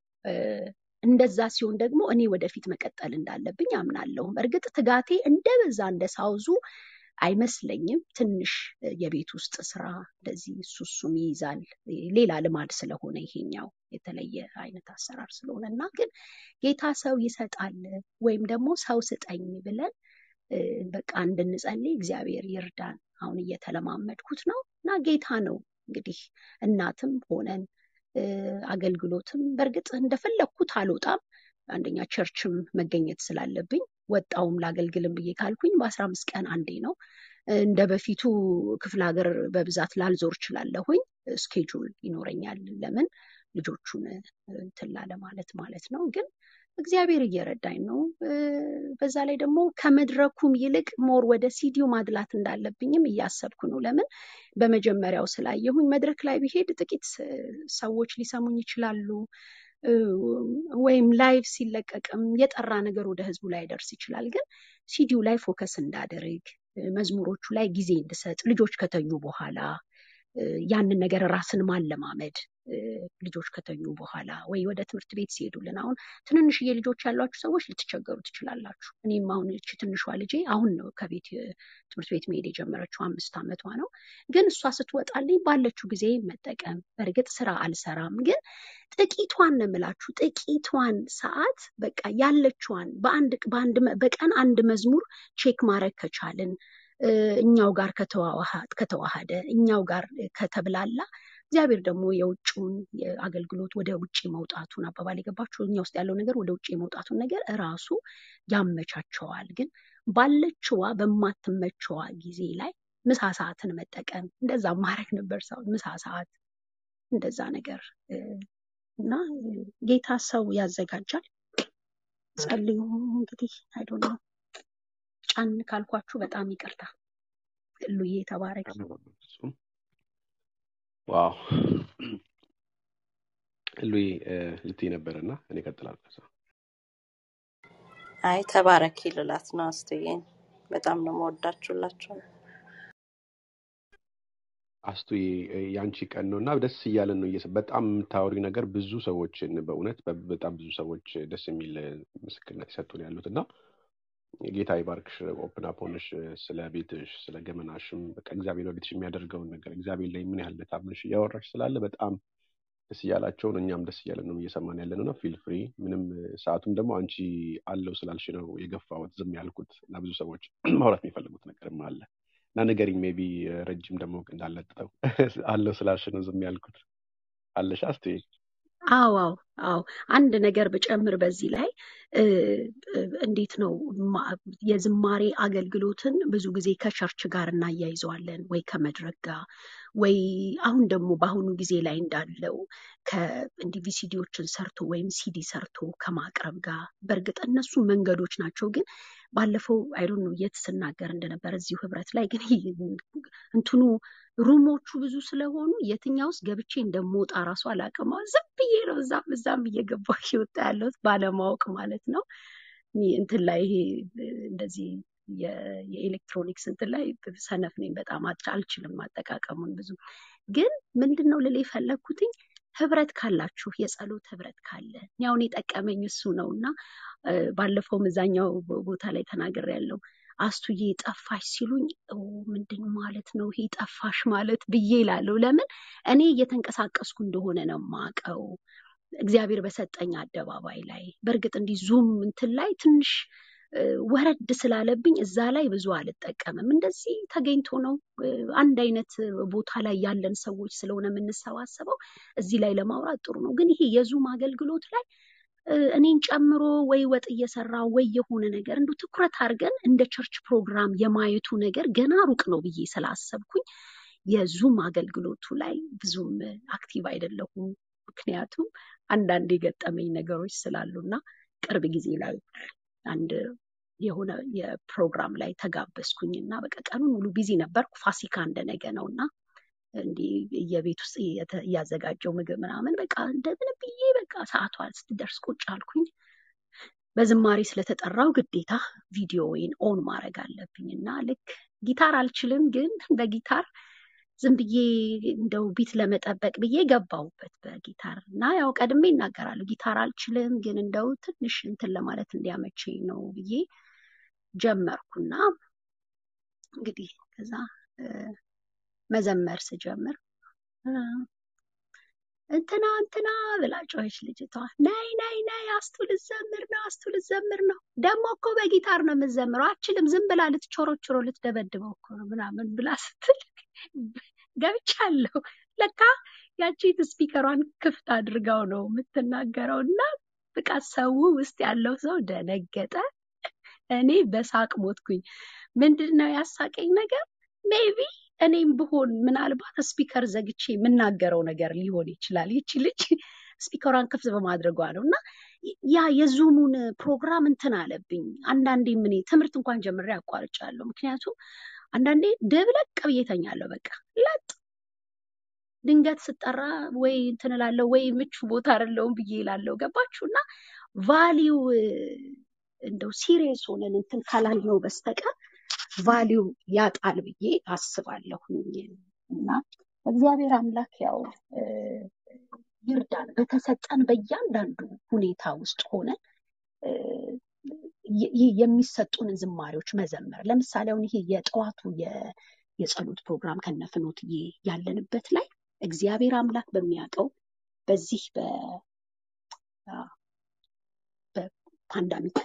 እንደዛ ሲሆን ደግሞ እኔ ወደፊት መቀጠል እንዳለብኝ አምናለሁ። እርግጥ ትጋቴ እንደበዛ እንደ ሳውዙ አይመስለኝም። ትንሽ የቤት ውስጥ ስራ እንደዚህ ሱሱም ይይዛል። ሌላ ልማድ ስለሆነ ይሄኛው የተለየ አይነት አሰራር ስለሆነና ግን ጌታ ሰው ይሰጣል ወይም ደግሞ ሰው ስጠኝ ብለን በቃ እንድንጸልይ እግዚአብሔር ይርዳን። አሁን እየተለማመድኩት ነው እና ጌታ ነው እንግዲህ እናትም ሆነን አገልግሎትም በእርግጥ እንደፈለኩት አልወጣም። አንደኛ ቸርችም መገኘት ስላለብኝ ወጣውም ላገልግልም ብዬ ካልኩኝ በአስራ አምስት ቀን አንዴ ነው። እንደ በፊቱ ክፍለ ሀገር በብዛት ላልዞር እችላለሁኝ። ስኬጁል ይኖረኛል። ለምን ልጆቹን እንትን ላለ ማለት ማለት ነው። ግን እግዚአብሔር እየረዳኝ ነው። በዛ ላይ ደግሞ ከመድረኩም ይልቅ ሞር ወደ ሲዲዮ ማድላት እንዳለብኝም እያሰብኩ ነው። ለምን በመጀመሪያው ስላየሁኝ መድረክ ላይ ቢሄድ ጥቂት ሰዎች ሊሰሙኝ ይችላሉ፣ ወይም ላይቭ ሲለቀቅም የጠራ ነገር ወደ ህዝቡ ላይ ደርስ ይችላል። ግን ሲዲዮ ላይ ፎከስ እንዳደርግ፣ መዝሙሮቹ ላይ ጊዜ እንድሰጥ፣ ልጆች ከተኙ በኋላ ያንን ነገር ራስን ማለማመድ፣ ልጆች ከተኙ በኋላ ወይ ወደ ትምህርት ቤት ሲሄዱልን፣ አሁን ትንንሽዬ ልጆች ያሏችሁ ሰዎች ልትቸገሩ ትችላላችሁ። እኔም አሁን እቺ ትንሿ ልጄ አሁን ነው ከቤት ትምህርት ቤት መሄድ የጀመረችው፣ አምስት ዓመቷ ነው። ግን እሷ ስትወጣልኝ ባለችው ጊዜ መጠቀም፣ በእርግጥ ስራ አልሰራም፣ ግን ጥቂቷን ነው የምላችሁ፣ ጥቂቷን ሰዓት በቃ ያለችዋን በአንድ በአንድ በቀን አንድ መዝሙር ቼክ ማድረግ ከቻልን፣ እኛው ጋር ከተዋሃደ፣ እኛው ጋር ከተብላላ፣ እግዚአብሔር ደግሞ የውጭውን አገልግሎት ወደ ውጭ መውጣቱን አባባል የገባችሁ እኛ ውስጥ ያለው ነገር ወደ ውጭ መውጣቱን ነገር እራሱ ያመቻቸዋል። ግን ባለችዋ በማትመቸዋ ጊዜ ላይ ምሳ ሰዓትን መጠቀም፣ እንደዛ ማድረግ ነበር ሰው ምሳ ሰዓት እንደዛ ነገር እና ጌታ ሰው ያዘጋጃል። ጸልዩ እንግዲህ አይዶን ነው። ጫን ካልኳችሁ በጣም ይቅርታ። ሉዬ ተባረክ። ዋው ሉዬ ልትይ ነበርና እኔ እቀጥላለሁ። አይ ተባረክ ይልላት ነው። አስቱዬን በጣም ነው የምወዳችሁላችሁ። አስቱዬ ያንቺ ቀን ነውና ደስ እያለን ነው። በጣም የምታወሪው ነገር ብዙ ሰዎችን በእውነት በጣም ብዙ ሰዎች ደስ የሚል ምስክርነት ይሰጡን ያሉትና ጌታ ይባርክሽ። ኦፕን አፕ ሆነሽ ስለ ቤትሽ ስለ ገመናሽም በቃ እግዚአብሔር በቤትሽ የሚያደርገውን ነገር እግዚአብሔር ላይ ምን ያህል ታምነሽ እያወራሽ ስላለ በጣም ደስ እያላቸው ነው። እኛም ደስ እያለን ነው እየሰማን ያለ ነው። ፊል ፍሪ ምንም ሰዓቱም ደግሞ አንቺ አለው ስላልሽ ነው የገፋሁት ዝም ያልኩት እና ብዙ ሰዎች ማውራት የሚፈልጉት ነገርም አለ እና ንገሪኝ። ሜቢ ረጅም ደግሞ እንዳለጥተው አለው ስላልሽ ነው ዝም ያልኩት አለሽ አስቱዬ? አዎ አዎ አንድ ነገር ብጨምር በዚህ ላይ እንዴት ነው የዝማሬ አገልግሎትን ብዙ ጊዜ ከቸርች ጋር እናያይዘዋለን፣ ወይ ከመድረክ ጋር ወይ አሁን ደግሞ በአሁኑ ጊዜ ላይ እንዳለው ከእንዲህ ቪሲዲዎችን ሰርቶ ወይም ሲዲ ሰርቶ ከማቅረብ ጋር። በእርግጥ እነሱ መንገዶች ናቸው። ግን ባለፈው አይዶን ነው የት ስናገር እንደነበር እዚሁ ህብረት ላይ ግን እንትኑ ሩሞቹ ብዙ ስለሆኑ የትኛውስ ገብቼ እንደምወጣ ራሱ አላውቅም። ዝም ብዬ ነው እዛም እዛም እየገባሁ ይወጣ ያለሁት ባለማወቅ ማለት ነው። እንትን ላይ ይሄ እንደዚህ የኤሌክትሮኒክስ እንትን ላይ ሰነፍ ነኝ በጣም አልችልም አጠቃቀሙን ብዙ። ግን ምንድነው ልል የፈለኩትኝ ህብረት ካላችሁ የጸሎት ህብረት ካለ ያውን የጠቀመኝ እሱ ነውና ባለፈው መዛኛው ቦታ ላይ ተናገር ያለው አስቱዬ ጠፋሽ ሲሉኝ ምንድን ማለት ነው ይሄ ጠፋሽ ማለት ብዬ እላለሁ። ለምን እኔ እየተንቀሳቀስኩ እንደሆነ ነው ማቀው እግዚአብሔር በሰጠኝ አደባባይ ላይ። በእርግጥ እንዲህ ዙም እንትን ላይ ትንሽ ወረድ ስላለብኝ እዛ ላይ ብዙ አልጠቀምም። እንደዚህ ተገኝቶ ነው አንድ አይነት ቦታ ላይ ያለን ሰዎች ስለሆነ የምንሰባሰበው እዚህ ላይ ለማውራት ጥሩ ነው። ግን ይሄ የዙም አገልግሎት ላይ እኔን ጨምሮ ወይ ወጥ እየሰራ ወይ የሆነ ነገር እንዱ ትኩረት አድርገን እንደ ቸርች ፕሮግራም የማየቱ ነገር ገና ሩቅ ነው ብዬ ስላሰብኩኝ የዙም አገልግሎቱ ላይ ብዙም አክቲቭ አይደለሁም። ምክንያቱም አንዳንድ የገጠመኝ ነገሮች ስላሉና ቅርብ ጊዜ ላይ አንድ የሆነ የፕሮግራም ላይ ተጋበዝኩኝና በቃ ቀኑን ሙሉ ቢዚ ነበርኩ። ፋሲካ እንደነገ ነውና እንዲ የቤት ውስጥ ያዘጋጀው ምግብ ምናምን በቃ እንደምን ብዬ በቃ ሰዓቷ ስትደርስ ቁጭ አልኩኝ። በዝማሬ ስለተጠራው ግዴታ ቪዲዮውን ኦን ማድረግ አለብኝና ልክ ጊታር አልችልም፣ ግን በጊታር ዝም ብዬ እንደው ቢት ለመጠበቅ ብዬ ገባሁበት በጊታር እና ያው ቀድሜ እናገራለሁ ጊታር አልችልም፣ ግን እንደው ትንሽ እንትን ለማለት እንዲያመቸኝ ነው ብዬ ጀመርኩና እንግዲህ ከዛ መዘመር ስጀምር እንትና እንትና ብላ ጮኸች ልጅቷ። ናይ ናይ ናይ አስቱ ልዘምር ነው አስቱ ልዘምር ነው ደግሞ እኮ በጊታር ነው የምዘምረው፣ አችልም ዝም ብላ ልትቾሮቾሮ ልትደበድበው እኮ ነው ምናምን ብላ ስትል ገብቻለሁ። ለካ ያቺ ስፒከሯን ክፍት አድርጋው ነው የምትናገረው እና በቃ ሰው ውስጥ ያለው ሰው ደነገጠ። እኔ በሳቅ ሞትኩኝ። ምንድነው ያሳቀኝ ነገር ሜቢ እኔም ብሆን ምናልባት ስፒከር ዘግቼ የምናገረው ነገር ሊሆን ይችላል። ይቺ ልጅ ስፒከሯን ክፍት በማድረጓ ነውና ያ የዙሙን ፕሮግራም እንትን አለብኝ። አንዳንዴ ምን ትምህርት እንኳን ጀምሬ አቋርጫለሁ። ምክንያቱም አንዳንዴ ደብለቅ ብዬ ተኛለሁ። በቃ ለጥ ድንገት ስጠራ ወይ እንትን እላለሁ ወይ ምቹ ቦታ አይደለሁም ብዬ እላለሁ። ገባችሁና ቫሊው እንደው ሲሪየስ ሆነን እንትን ካላልነው በስተቀር ቫሊው ያጣል ብዬ አስባለሁ። እና እግዚአብሔር አምላክ ያው ይርዳን በተሰጠን በእያንዳንዱ ሁኔታ ውስጥ ሆነን የሚሰጡን ዝማሬዎች መዘመር። ለምሳሌ አሁን ይሄ የጠዋቱ የጸሎት ፕሮግራም ከነፍኖት ያለንበት ላይ እግዚአብሔር አምላክ በሚያውቀው በዚህ በ በፓንዳሚክ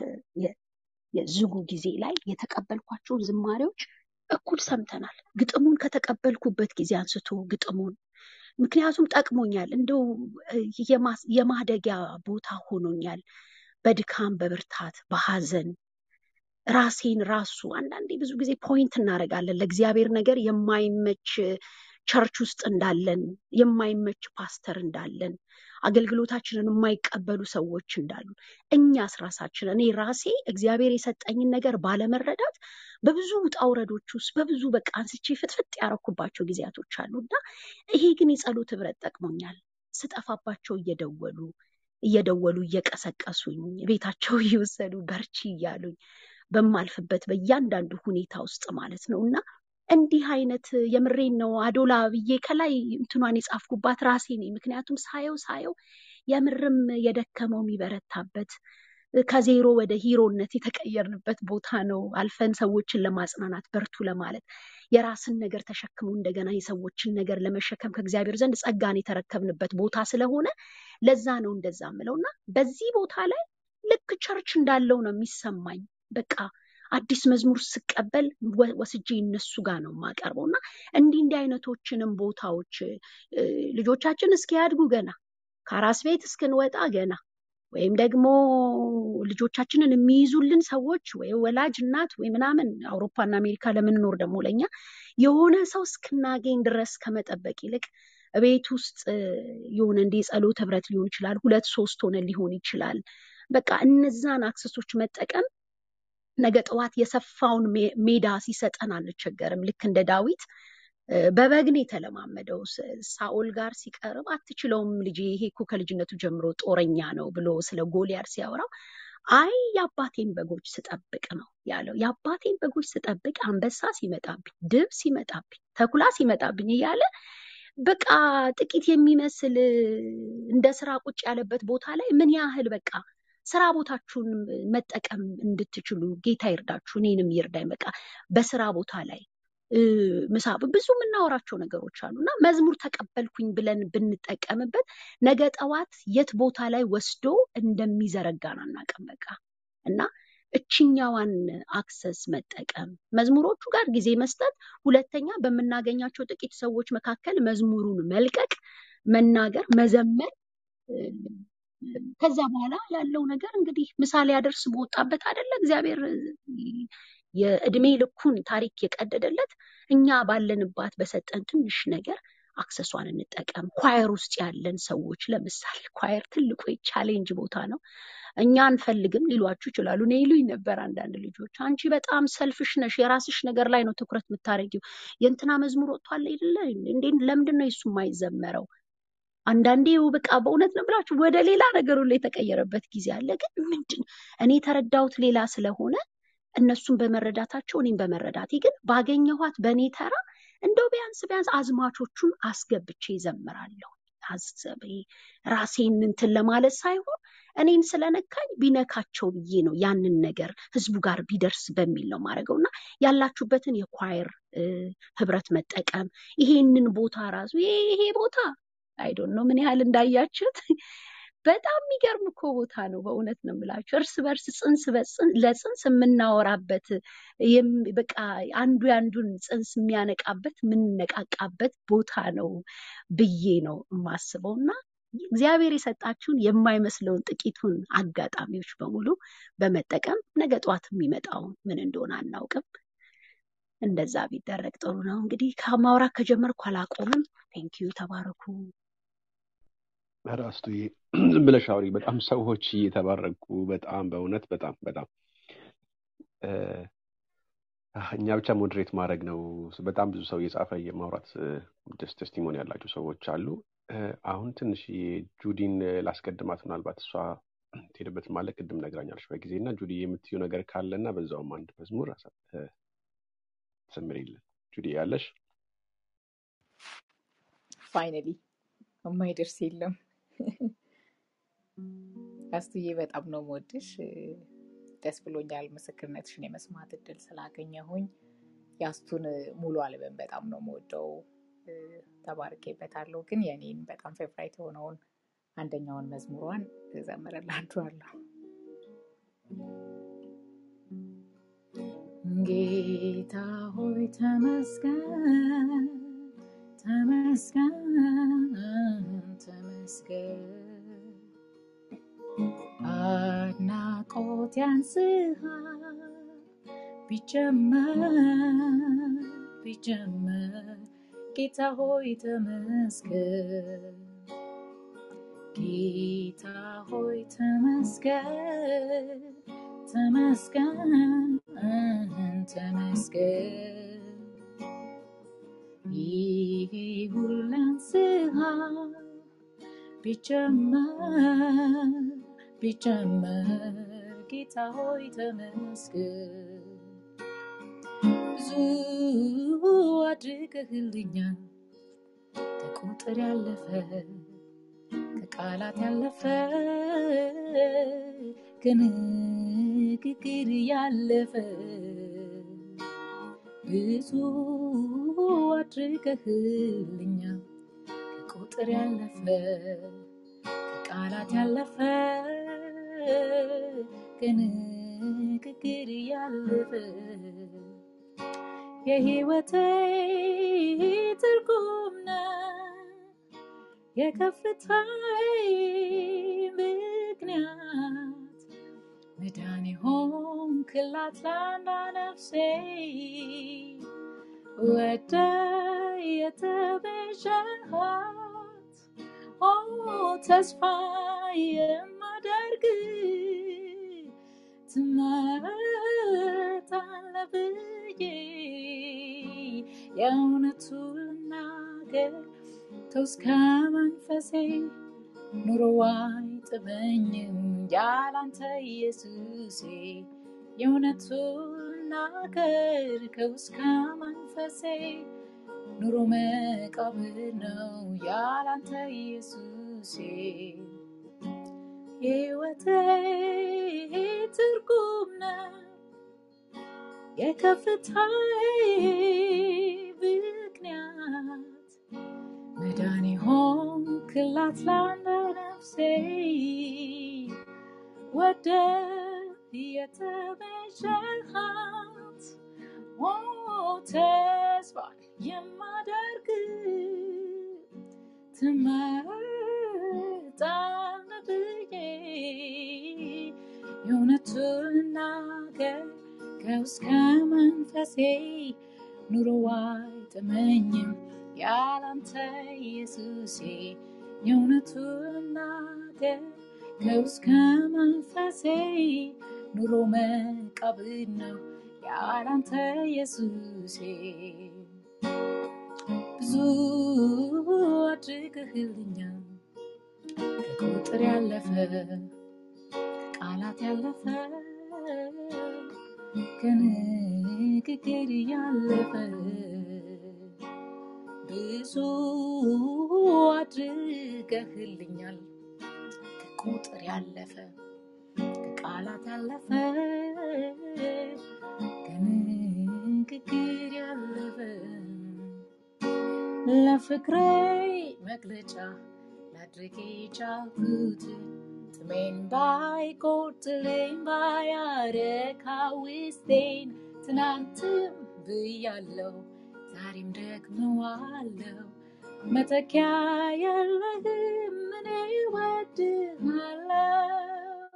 የዝጉ ጊዜ ላይ የተቀበልኳቸው ዝማሬዎች እኩል ሰምተናል። ግጥሙን ከተቀበልኩበት ጊዜ አንስቶ ግጥሙን ምክንያቱም ጠቅሞኛል፣ እንደው የማደጊያ ቦታ ሆኖኛል። በድካም በብርታት በሐዘን ራሴን ራሱ አንዳንዴ ብዙ ጊዜ ፖይንት እናደርጋለን ለእግዚአብሔር ነገር የማይመች ቸርች ውስጥ እንዳለን፣ የማይመች ፓስተር እንዳለን፣ አገልግሎታችንን የማይቀበሉ ሰዎች እንዳሉ እኛስ ራሳችን እኔ ራሴ እግዚአብሔር የሰጠኝን ነገር ባለመረዳት በብዙ ውጣ ውረዶች ውስጥ በብዙ በቃ አንስቼ ፍጥፍጥ ያረኩባቸው ጊዜያቶች አሉና ይሄ ግን የጸሎት ህብረት ጠቅሞኛል። ስጠፋባቸው እየደወሉ እየደወሉ እየቀሰቀሱኝ ቤታቸው እየወሰዱ በርቺ እያሉኝ በማልፍበት በእያንዳንዱ ሁኔታ ውስጥ ማለት ነውና እንዲህ አይነት የምሬን ነው አዶላ ብዬ ከላይ እንትኗን የጻፍኩባት ራሴ ነኝ። ምክንያቱም ሳየው ሳየው የምርም የደከመው የሚበረታበት ከዜሮ ወደ ሂሮነት የተቀየርንበት ቦታ ነው። አልፈን ሰዎችን ለማጽናናት በርቱ ለማለት የራስን ነገር ተሸክሙ እንደገና የሰዎችን ነገር ለመሸከም ከእግዚአብሔር ዘንድ ጸጋን የተረከብንበት ቦታ ስለሆነ ለዛ ነው እንደዛ ምለውና በዚህ ቦታ ላይ ልክ ቸርች እንዳለው ነው የሚሰማኝ። በቃ አዲስ መዝሙር ስቀበል ወስጄ እነሱ ጋር ነው ማቀርበውና እንዲህ እንዲህ አይነቶችንም ቦታዎች ልጆቻችን እስኪያድጉ ገና ከራስ ቤት እስክንወጣ ገና ወይም ደግሞ ልጆቻችንን የሚይዙልን ሰዎች ወይ ወላጅ እናት ወይ ምናምን አውሮፓና አሜሪካ ለምንኖር ደግሞ ለኛ የሆነ ሰው እስክናገኝ ድረስ ከመጠበቅ ይልቅ ቤት ውስጥ የሆነ እንደ ጸሎት ህብረት ሊሆን ይችላል፣ ሁለት ሶስት ሆነ ሊሆን ይችላል። በቃ እነዛን አክሰሶች መጠቀም ነገ ጠዋት የሰፋውን ሜዳ ሲሰጠን አንቸገርም። ልክ እንደ ዳዊት በበግን የተለማመደው ሳኦል ጋር ሲቀርብ አትችለውም ልጄ ይሄ እኮ ከልጅነቱ ጀምሮ ጦረኛ ነው ብሎ ስለ ጎልያድ ሲያወራው አይ የአባቴን በጎች ስጠብቅ ነው ያለው። የአባቴን በጎች ስጠብቅ አንበሳ ሲመጣብኝ፣ ድብ ሲመጣብኝ፣ ተኩላ ሲመጣብኝ እያለ በቃ ጥቂት የሚመስል እንደ ስራ ቁጭ ያለበት ቦታ ላይ ምን ያህል በቃ ስራ ቦታችሁን መጠቀም እንድትችሉ ጌታ ይርዳችሁ፣ እኔንም ይርዳኝ። በቃ በስራ ቦታ ላይ ምሳ ብዙ የምናወራቸው ነገሮች አሉና መዝሙር ተቀበልኩኝ ብለን ብንጠቀምበት ነገ ጠዋት የት ቦታ ላይ ወስዶ እንደሚዘረጋን አናውቅም። በቃ እና እችኛዋን አክሰስ መጠቀም መዝሙሮቹ ጋር ጊዜ መስጠት፣ ሁለተኛ በምናገኛቸው ጥቂት ሰዎች መካከል መዝሙሩን መልቀቅ፣ መናገር፣ መዘመር ከዛ በኋላ ያለው ነገር እንግዲህ ምሳሌ ያደርስ በወጣበት አይደለ እግዚአብሔር የእድሜ ልኩን ታሪክ የቀደደለት። እኛ ባለንባት በሰጠን ትንሽ ነገር አክሰሷን እንጠቀም። ኳየር ውስጥ ያለን ሰዎች ለምሳሌ ኳየር ትልቁ ቻሌንጅ ቦታ ነው። እኛ አንፈልግም ሊሏችሁ ይችላሉ። እኔ ይሉኝ ነበር አንዳንድ ልጆች አንቺ በጣም ሰልፍሽ ነሽ፣ የራስሽ ነገር ላይ ነው ትኩረት የምታረጊው። የእንትና መዝሙር ወጥቷል አይደለ እንዴ ለምንድን ነው እሱ የማይዘመረው? አንዳንዴ በቃ በእውነት ነው ብላችሁ ወደ ሌላ ነገር ሁሉ የተቀየረበት ጊዜ አለ። ግን ምንድን እኔ ተረዳሁት ሌላ ስለሆነ እነሱን በመረዳታቸው እኔም በመረዳቴ ግን ባገኘኋት በእኔ ተራ እንደው ቢያንስ ቢያንስ አዝማቾቹን አስገብቼ ይዘምራለሁ። አዘበ ራሴን እንትን ለማለት ሳይሆን እኔን ስለነካኝ ቢነካቸው ብዬ ነው ያንን ነገር ህዝቡ ጋር ቢደርስ በሚል ነው ማድረገውና ያላችሁበትን የኳየር ህብረት መጠቀም ይሄንን ቦታ ራሱ ይሄ ቦታ አይ ዶንት ኖ ምን ያህል እንዳያችሁት በጣም የሚገርም እኮ ቦታ ነው። በእውነት ነው የምላችሁ እርስ በርስ ጽንስ ለጽንስ የምናወራበት በቃ አንዱ ያንዱን ጽንስ የሚያነቃበት የምንነቃቃበት ቦታ ነው ብዬ ነው የማስበውና እግዚአብሔር የሰጣችሁን የማይመስለውን ጥቂቱን አጋጣሚዎች በሙሉ በመጠቀም ነገ ጧት የሚመጣው ምን እንደሆነ አናውቅም። እንደዛ ቢደረግ ጥሩ ነው። እንግዲህ ከማውራት ከጀመርኩ አላቆምም። ቴንክ ዩ ተባረኩ። ራስቱ ዝም ብለሽ አውሪ። በጣም ሰዎች እየተባረኩ በጣም በእውነት በጣም በጣም እ፣ እኛ ብቻ ሞዴሬት ማድረግ ነው። በጣም ብዙ ሰው እየጻፈ የማውራት ደስ ቴስቲሞኒ ያላቸው ሰዎች አሉ። እ፣ አሁን ትንሽ ጁዲን ላስቀድማት፣ ምናልባት እሷ ትሄድበት ማለት ቅድም ነግራኛለች በጊዜ እና ጁዲ የምትዩ ነገር ካለና በዛውም አንድ መዝሙር አሳ- እ፣ ትዘምሪልን። ጁዲ ያለሽ? ፋይናሊ የማይደርስ የለም። አስቱዬ በጣም ነው የምወድሽ። ደስ ብሎኛል ምስክርነትሽን የመስማት እድል ስላገኘሁኝ። የአስቱን ሙሉ አልበም በጣም ነው የምወደው። እ፣ ተባርኬበታለሁ። ግን የኔን በጣም ፌቨራይት የሆነውን አንደኛውን መዝሙሯን እዘምርላችኋለሁ። ጌታ ሆይ ተመስገን ተመስገን ተመስገን፣ አድናቆት ያንስሃል ቢጀመር ቢጀመር፣ ጌታ ሆይ ተመስገን ጌታ ሆይ ተመስገን ተመስገን ተመስገን፣ ይህ ሁሉ ያንስሃል ቢጀመር ቢጀመር፣ ጌታ ሆይ ተመስገን። ብዙ አድርገህልኛል ከቁጥር ያለፈ ከቃላት ያለፈ ከንግግር ያለፈ ብዙ አድርገህልኛል ከቁጥር ያለፈ ከቃላት ያለፈ ከንግግር ያለፈ የህይወቴ ትርጉም ነህ የከፍታዬ ምክንያት መዳን ሆንክላት ለአንዷ ነፍሴ ወደ የተቤዠሃት ኦ ተስፋ የማደርግ ትመጣለህ ብዬ የእውነቱን ልናገር ከውስጥ መንፈሴ ኑሮ አይጥመኝም ያላንተ ኢየሱሴ የእውነቱን ልናገር ከውስጥ መንፈሴ ኑሮ መቃብር ነው ያላንተ ኢየሱሴ የህይወቴ ትርጉም ነህ የከፍታዬ ምክንያት መዳን ሆንክላት ለአንዷ ነፍሴ ወደ የተቤዠሃት ኦ ተስፋ የማደርግ ትመጣለህ ብዬ የእውነቱን ልናገር ከውስጥ መንፈሴ ኑሮ አይጥመኝም ያላንተ ኢየሱሴ የእውነቱን ልናገር ከውስጥ መንፈሴ ኑሮ መቃብር ነው ያላንተ ኢየሱሴ ብዙ አድርገህልኛል ከቁጥር ያለፈ ቃላት ያለፈ ከንግግር ያለፈ ብዙ አድርገህልኛል ከቁጥር ያለፈ ከቃላት ያለፈ ከንግግር ያለፈ ለፍቅሬ መግለጫ ላድርግ የቻልኩት ጥሜን ባይቆርጥልኝ ባያረካ ውስጤን ትናንትም ብያለው ዛሬም ደግመዋለው መተኪያ የለህም እኔ እወድሃለው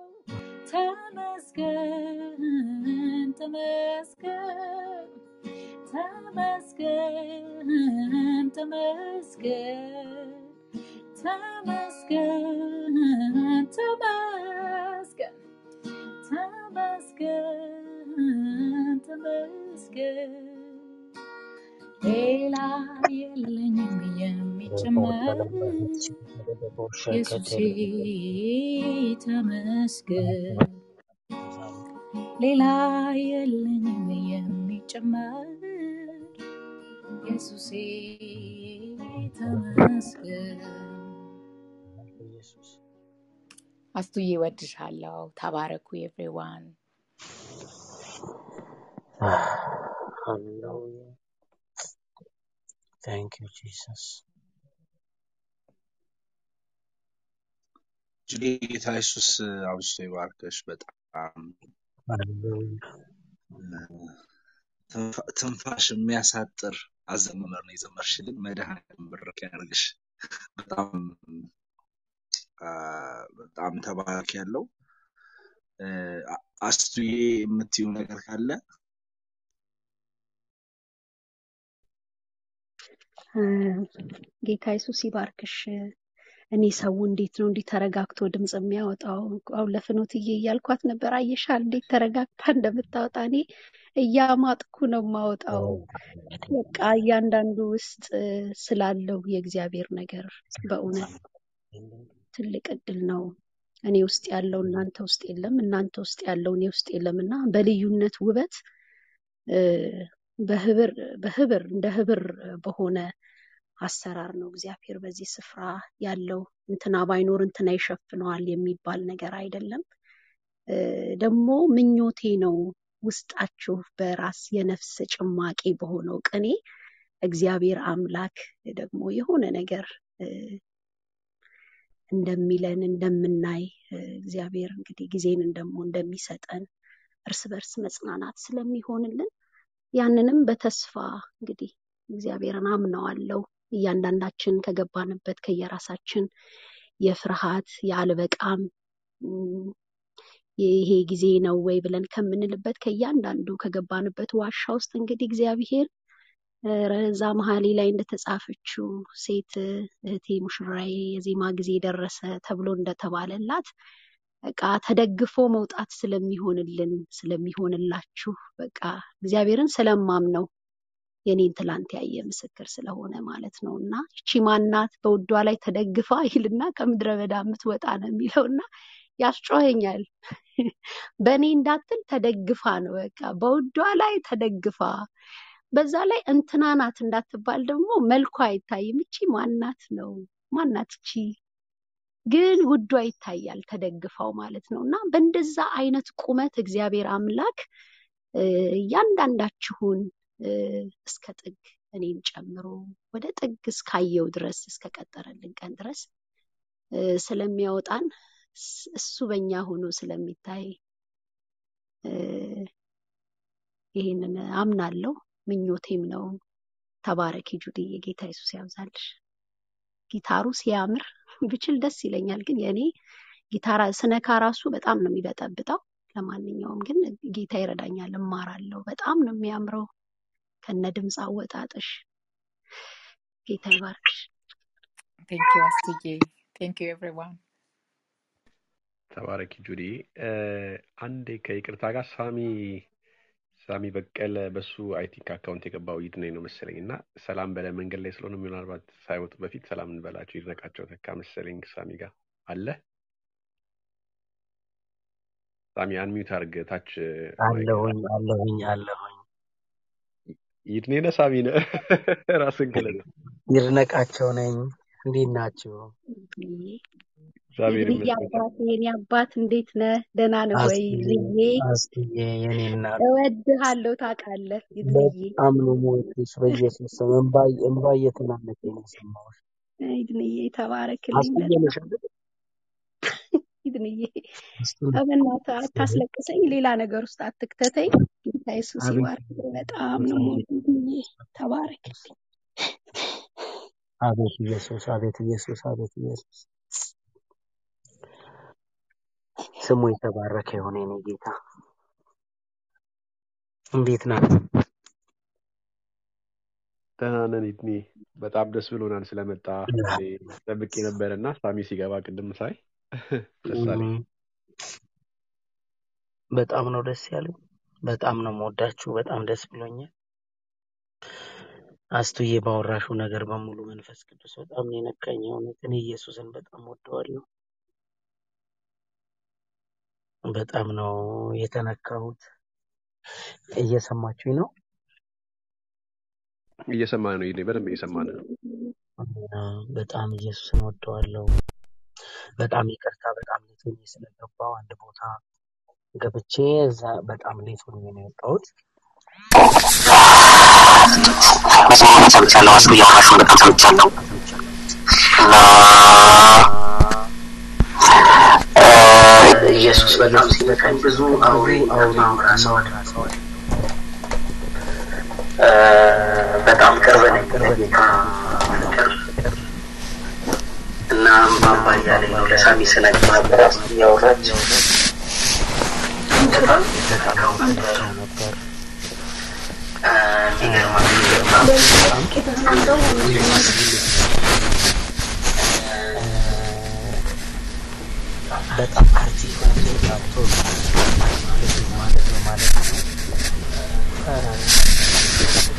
ተመስገን ተመስገን ተመስገን ተመስገን ተመስገን ተመስገን ተመስገን ተመስገን ተመስገን ሌላ የለኝም የሚጨመር ኢየሱሴ ተመስገን ሌላ የለኝም የሚጨመር ኢየሱሴ ተመስገን። አስቱዬ እወድሻለሁ። ተባረኩ ኤቭሪዋን። Hallelujah. Thank you, Jesus. ጁዲ ጌታ ኢየሱስ አብዝቶ ይባርክሽ። በጣም Hallelujah. ትንፋ- ትንፋሽ የሚያሳጥር አዘማመር ነው የዘመርሽልን። መድኃኒዓለም ብርክ ያድርግሽ። በጣም አ፣ በጣም ተባረክ ያለው አስቱዬ የምትይው ነገር ካለ እ፣ ጌታ ኢየሱስ ይባርክሽ። እኔ ሰው እንዴት ነው እንዲህ ተረጋግቶ ድምጽ የሚያወጣው? አሁን ለፍኖትዬ እያልኳት ነበር። አየሻል እንዴት ተረጋግታ እንደምታወጣ። እኔ እያማጥኩ ነው የማወጣው። በቃ እያንዳንዱ ውስጥ እ፣ ስላለው የእግዚአብሔር ነገር በእውነት ትልቅ እድል ነው። እኔ ውስጥ ያለው እናንተ ውስጥ የለም፣ እናንተ ውስጥ ያለው እኔ ውስጥ የለም እና በልዩነት ውበት እ፣ በህብር በህብር እንደ ህብር በሆነ አሰራር ነው እግዚአብሔር በዚህ ስፍራ ያለው። እንትና ባይኖር እንትና ይሸፍነዋል የሚባል ነገር አይደለም። እ፣ ደግሞ ምኞቴ ነው ውስጣችሁ በራስ የነፍስ ጭማቂ በሆነው ቅኔ እግዚአብሔር አምላክ ደግሞ የሆነ ነገር እ፣ እንደሚለን እንደምናይ እ፣ እግዚአብሔር እንግዲህ ጊዜን ደግሞ እንደሚሰጠን እርስ በርስ መጽናናት ስለሚሆንልን ያንንም በተስፋ እንግዲህ እግዚአብሔርን አምነዋለሁ። እያንዳንዳችን ከገባንበት ከየራሳችን የፍርሃት የአልበቃም እም፣ ይሄ ጊዜ ነው ወይ ብለን ከምንልበት ከእያንዳንዱ ከገባንበት ዋሻ ውስጥ እንግዲህ እግዚአብሔር እ፣ እዛ መሀሌ ላይ እንደተጻፈችው ሴት እህቴ ሙሽራዬ የዜማ ጊዜ ደረሰ ተብሎ እንደተባለላት በቃ ተደግፎ መውጣት ስለሚሆንልን ስለሚሆንላችሁ በቃ እግዚአብሔርን ስለማምነው የኔን ትላንት ያየ ምስክር ስለሆነ ማለት ነው። እና እቺ ማናት በውዷ ላይ ተደግፋ ይልና ከምድረ በዳ የምትወጣ ነው የሚለውና ያስጮኸኛል። በእኔ እንዳትል ተደግፋ ነው በቃ በውዷ ላይ ተደግፋ። በዛ ላይ እንትና ናት እንዳትባል ደግሞ መልኳ አይታይም። እቺ ማናት ነው ማናት እቺ ግን ውዷ ይታያል ተደግፋው ማለት ነው። እና በእንደዛ አይነት ቁመት እግዚአብሔር አምላክ እ፣ እያንዳንዳችሁን እ፣ እስከ ጥግ እኔን ጨምሮ ወደ ጥግ እስካየው ድረስ እስከ ቀጠረልን ቀን ድረስ እ፣ ስለሚያወጣን ስ- እሱ በእኛ ሆኖ ስለሚታይ እ፣ ይሄንን አምናለሁ፣ ምኞቴም ነው። ተባረኪ ጁዲዬ፣ ጌታ ኢየሱስ ያብዛልሽ። ጊታሩ ሲያምር ብችል ደስ ይለኛል፣ ግን የኔ ጊታር ስነካ ራሱ በጣም ነው የሚበጠብጠው። ለማንኛውም ግን ጌታ ይረዳኛል፣ እማራለሁ። በጣም ነው የሚያምረው ከነ ድምፅ አወጣጥሽ። ጌታ ይባርክሽ። ቴንክ ዩ አስቱዬ። ቴንክ ዩ ኤቭሪዋን። ተባረኪ ጁዲ። እ፣ አንዴ ከይቅርታ ጋር ሳሚ ሳሚ በቀለ በሱ አይ ቲንክ አካውንት የገባው ይድኔ ነው መሰለኝ እና ሰላም በለ መንገድ ላይ ስለሆነ ምናልባት ሳይወጡ በፊት ሰላም እንበላቸው። ይድነቃቸው ተካ መሰለኝ ሳሚ ጋር አለ። ሳሚ አንሚዩት አድርግ ታች ማይክ አለሁኝ አለሁኝ አለሁኝ። ይድኔ ነህ ሳሚ ነህ? ራስን ገለጽ። ይድነቃቸው ነኝ። እንዴት ናችሁ? እግዚአብሔር ይድንዬ ይመስገን። አባት የኔ አባት እንዴት ነህ? ደህና ነህ ወይ? አስትዬ ይድንዬ አስትዬ የኔ እናት እወድሃለሁ ታውቃለህ። ይድንዬ በጣም ነው የምወድሽ። በኢየሱስ ስም እንባ እንባ እየተናነቀኝ ነው የሰማሁሽ። ይድንዬ ተባረክልኝ አስትዬ በጣም ነሽ አይደል? ይድንዬ። አስቱ ነሽ። በእናትህ አታስለቅሰኝ፣ ሌላ ነገር ውስጥ አትክተተኝ። ጌታ ኢየሱስ አቤት ይባርክ። በጣም ነው የምወድህ ይድንዬ፣ ተባረክልኝ። አቤት ኢየሱስ አቤት ኢየሱስ አቤት ኢየሱስ ስሙ የተባረከ ይሁን የኔ ጌታ። እንዴት ናት? ደህና ነን ይድኒ በጣም ደስ ብሎናል ስለመጣ እኔ ጠብቄ ነበርና ሳሚ ሲገባ ቅድም ሳይ ደስ አለኝ በጣም ነው ደስ ያለኝ በጣም ነው የምወዳችሁ በጣም ደስ ብሎኛል አስቱዬ ባወራሹ ነገር በሙሉ መንፈስ ቅዱስ በጣም የነካኝ እውነት እኔ ኢየሱስን በጣም ወደዋለሁ በጣም ነው የተነካሁት እየሰማችሁኝ ነው እየሰማን ነው ይድኒ በደንብ እየሰማን ነው በጣም ኢየሱስን ወደዋለሁ በጣም ይቅርታ በጣም ለቶኝ ስለገባው አንድ ቦታ ገብቼ እዛ በጣም ለቶኝ ነው የወጣሁት ሰምቻለሁ አስቱ ያወራሹ በጣም ሰምቻለሁ ኢየሱስ በጣም ሲነካኝ ብዙ አውሪ አውሪ ራስዎ ራስዎ በጣም ቅርብ ነኝ እና ባባ ያለኝ ነው ለሳሚ ስለነበር ያወራች በጣም ተካው ነበር በጣም አርቲስት ነው ማለት ነው ማለት ነው ማለት ነው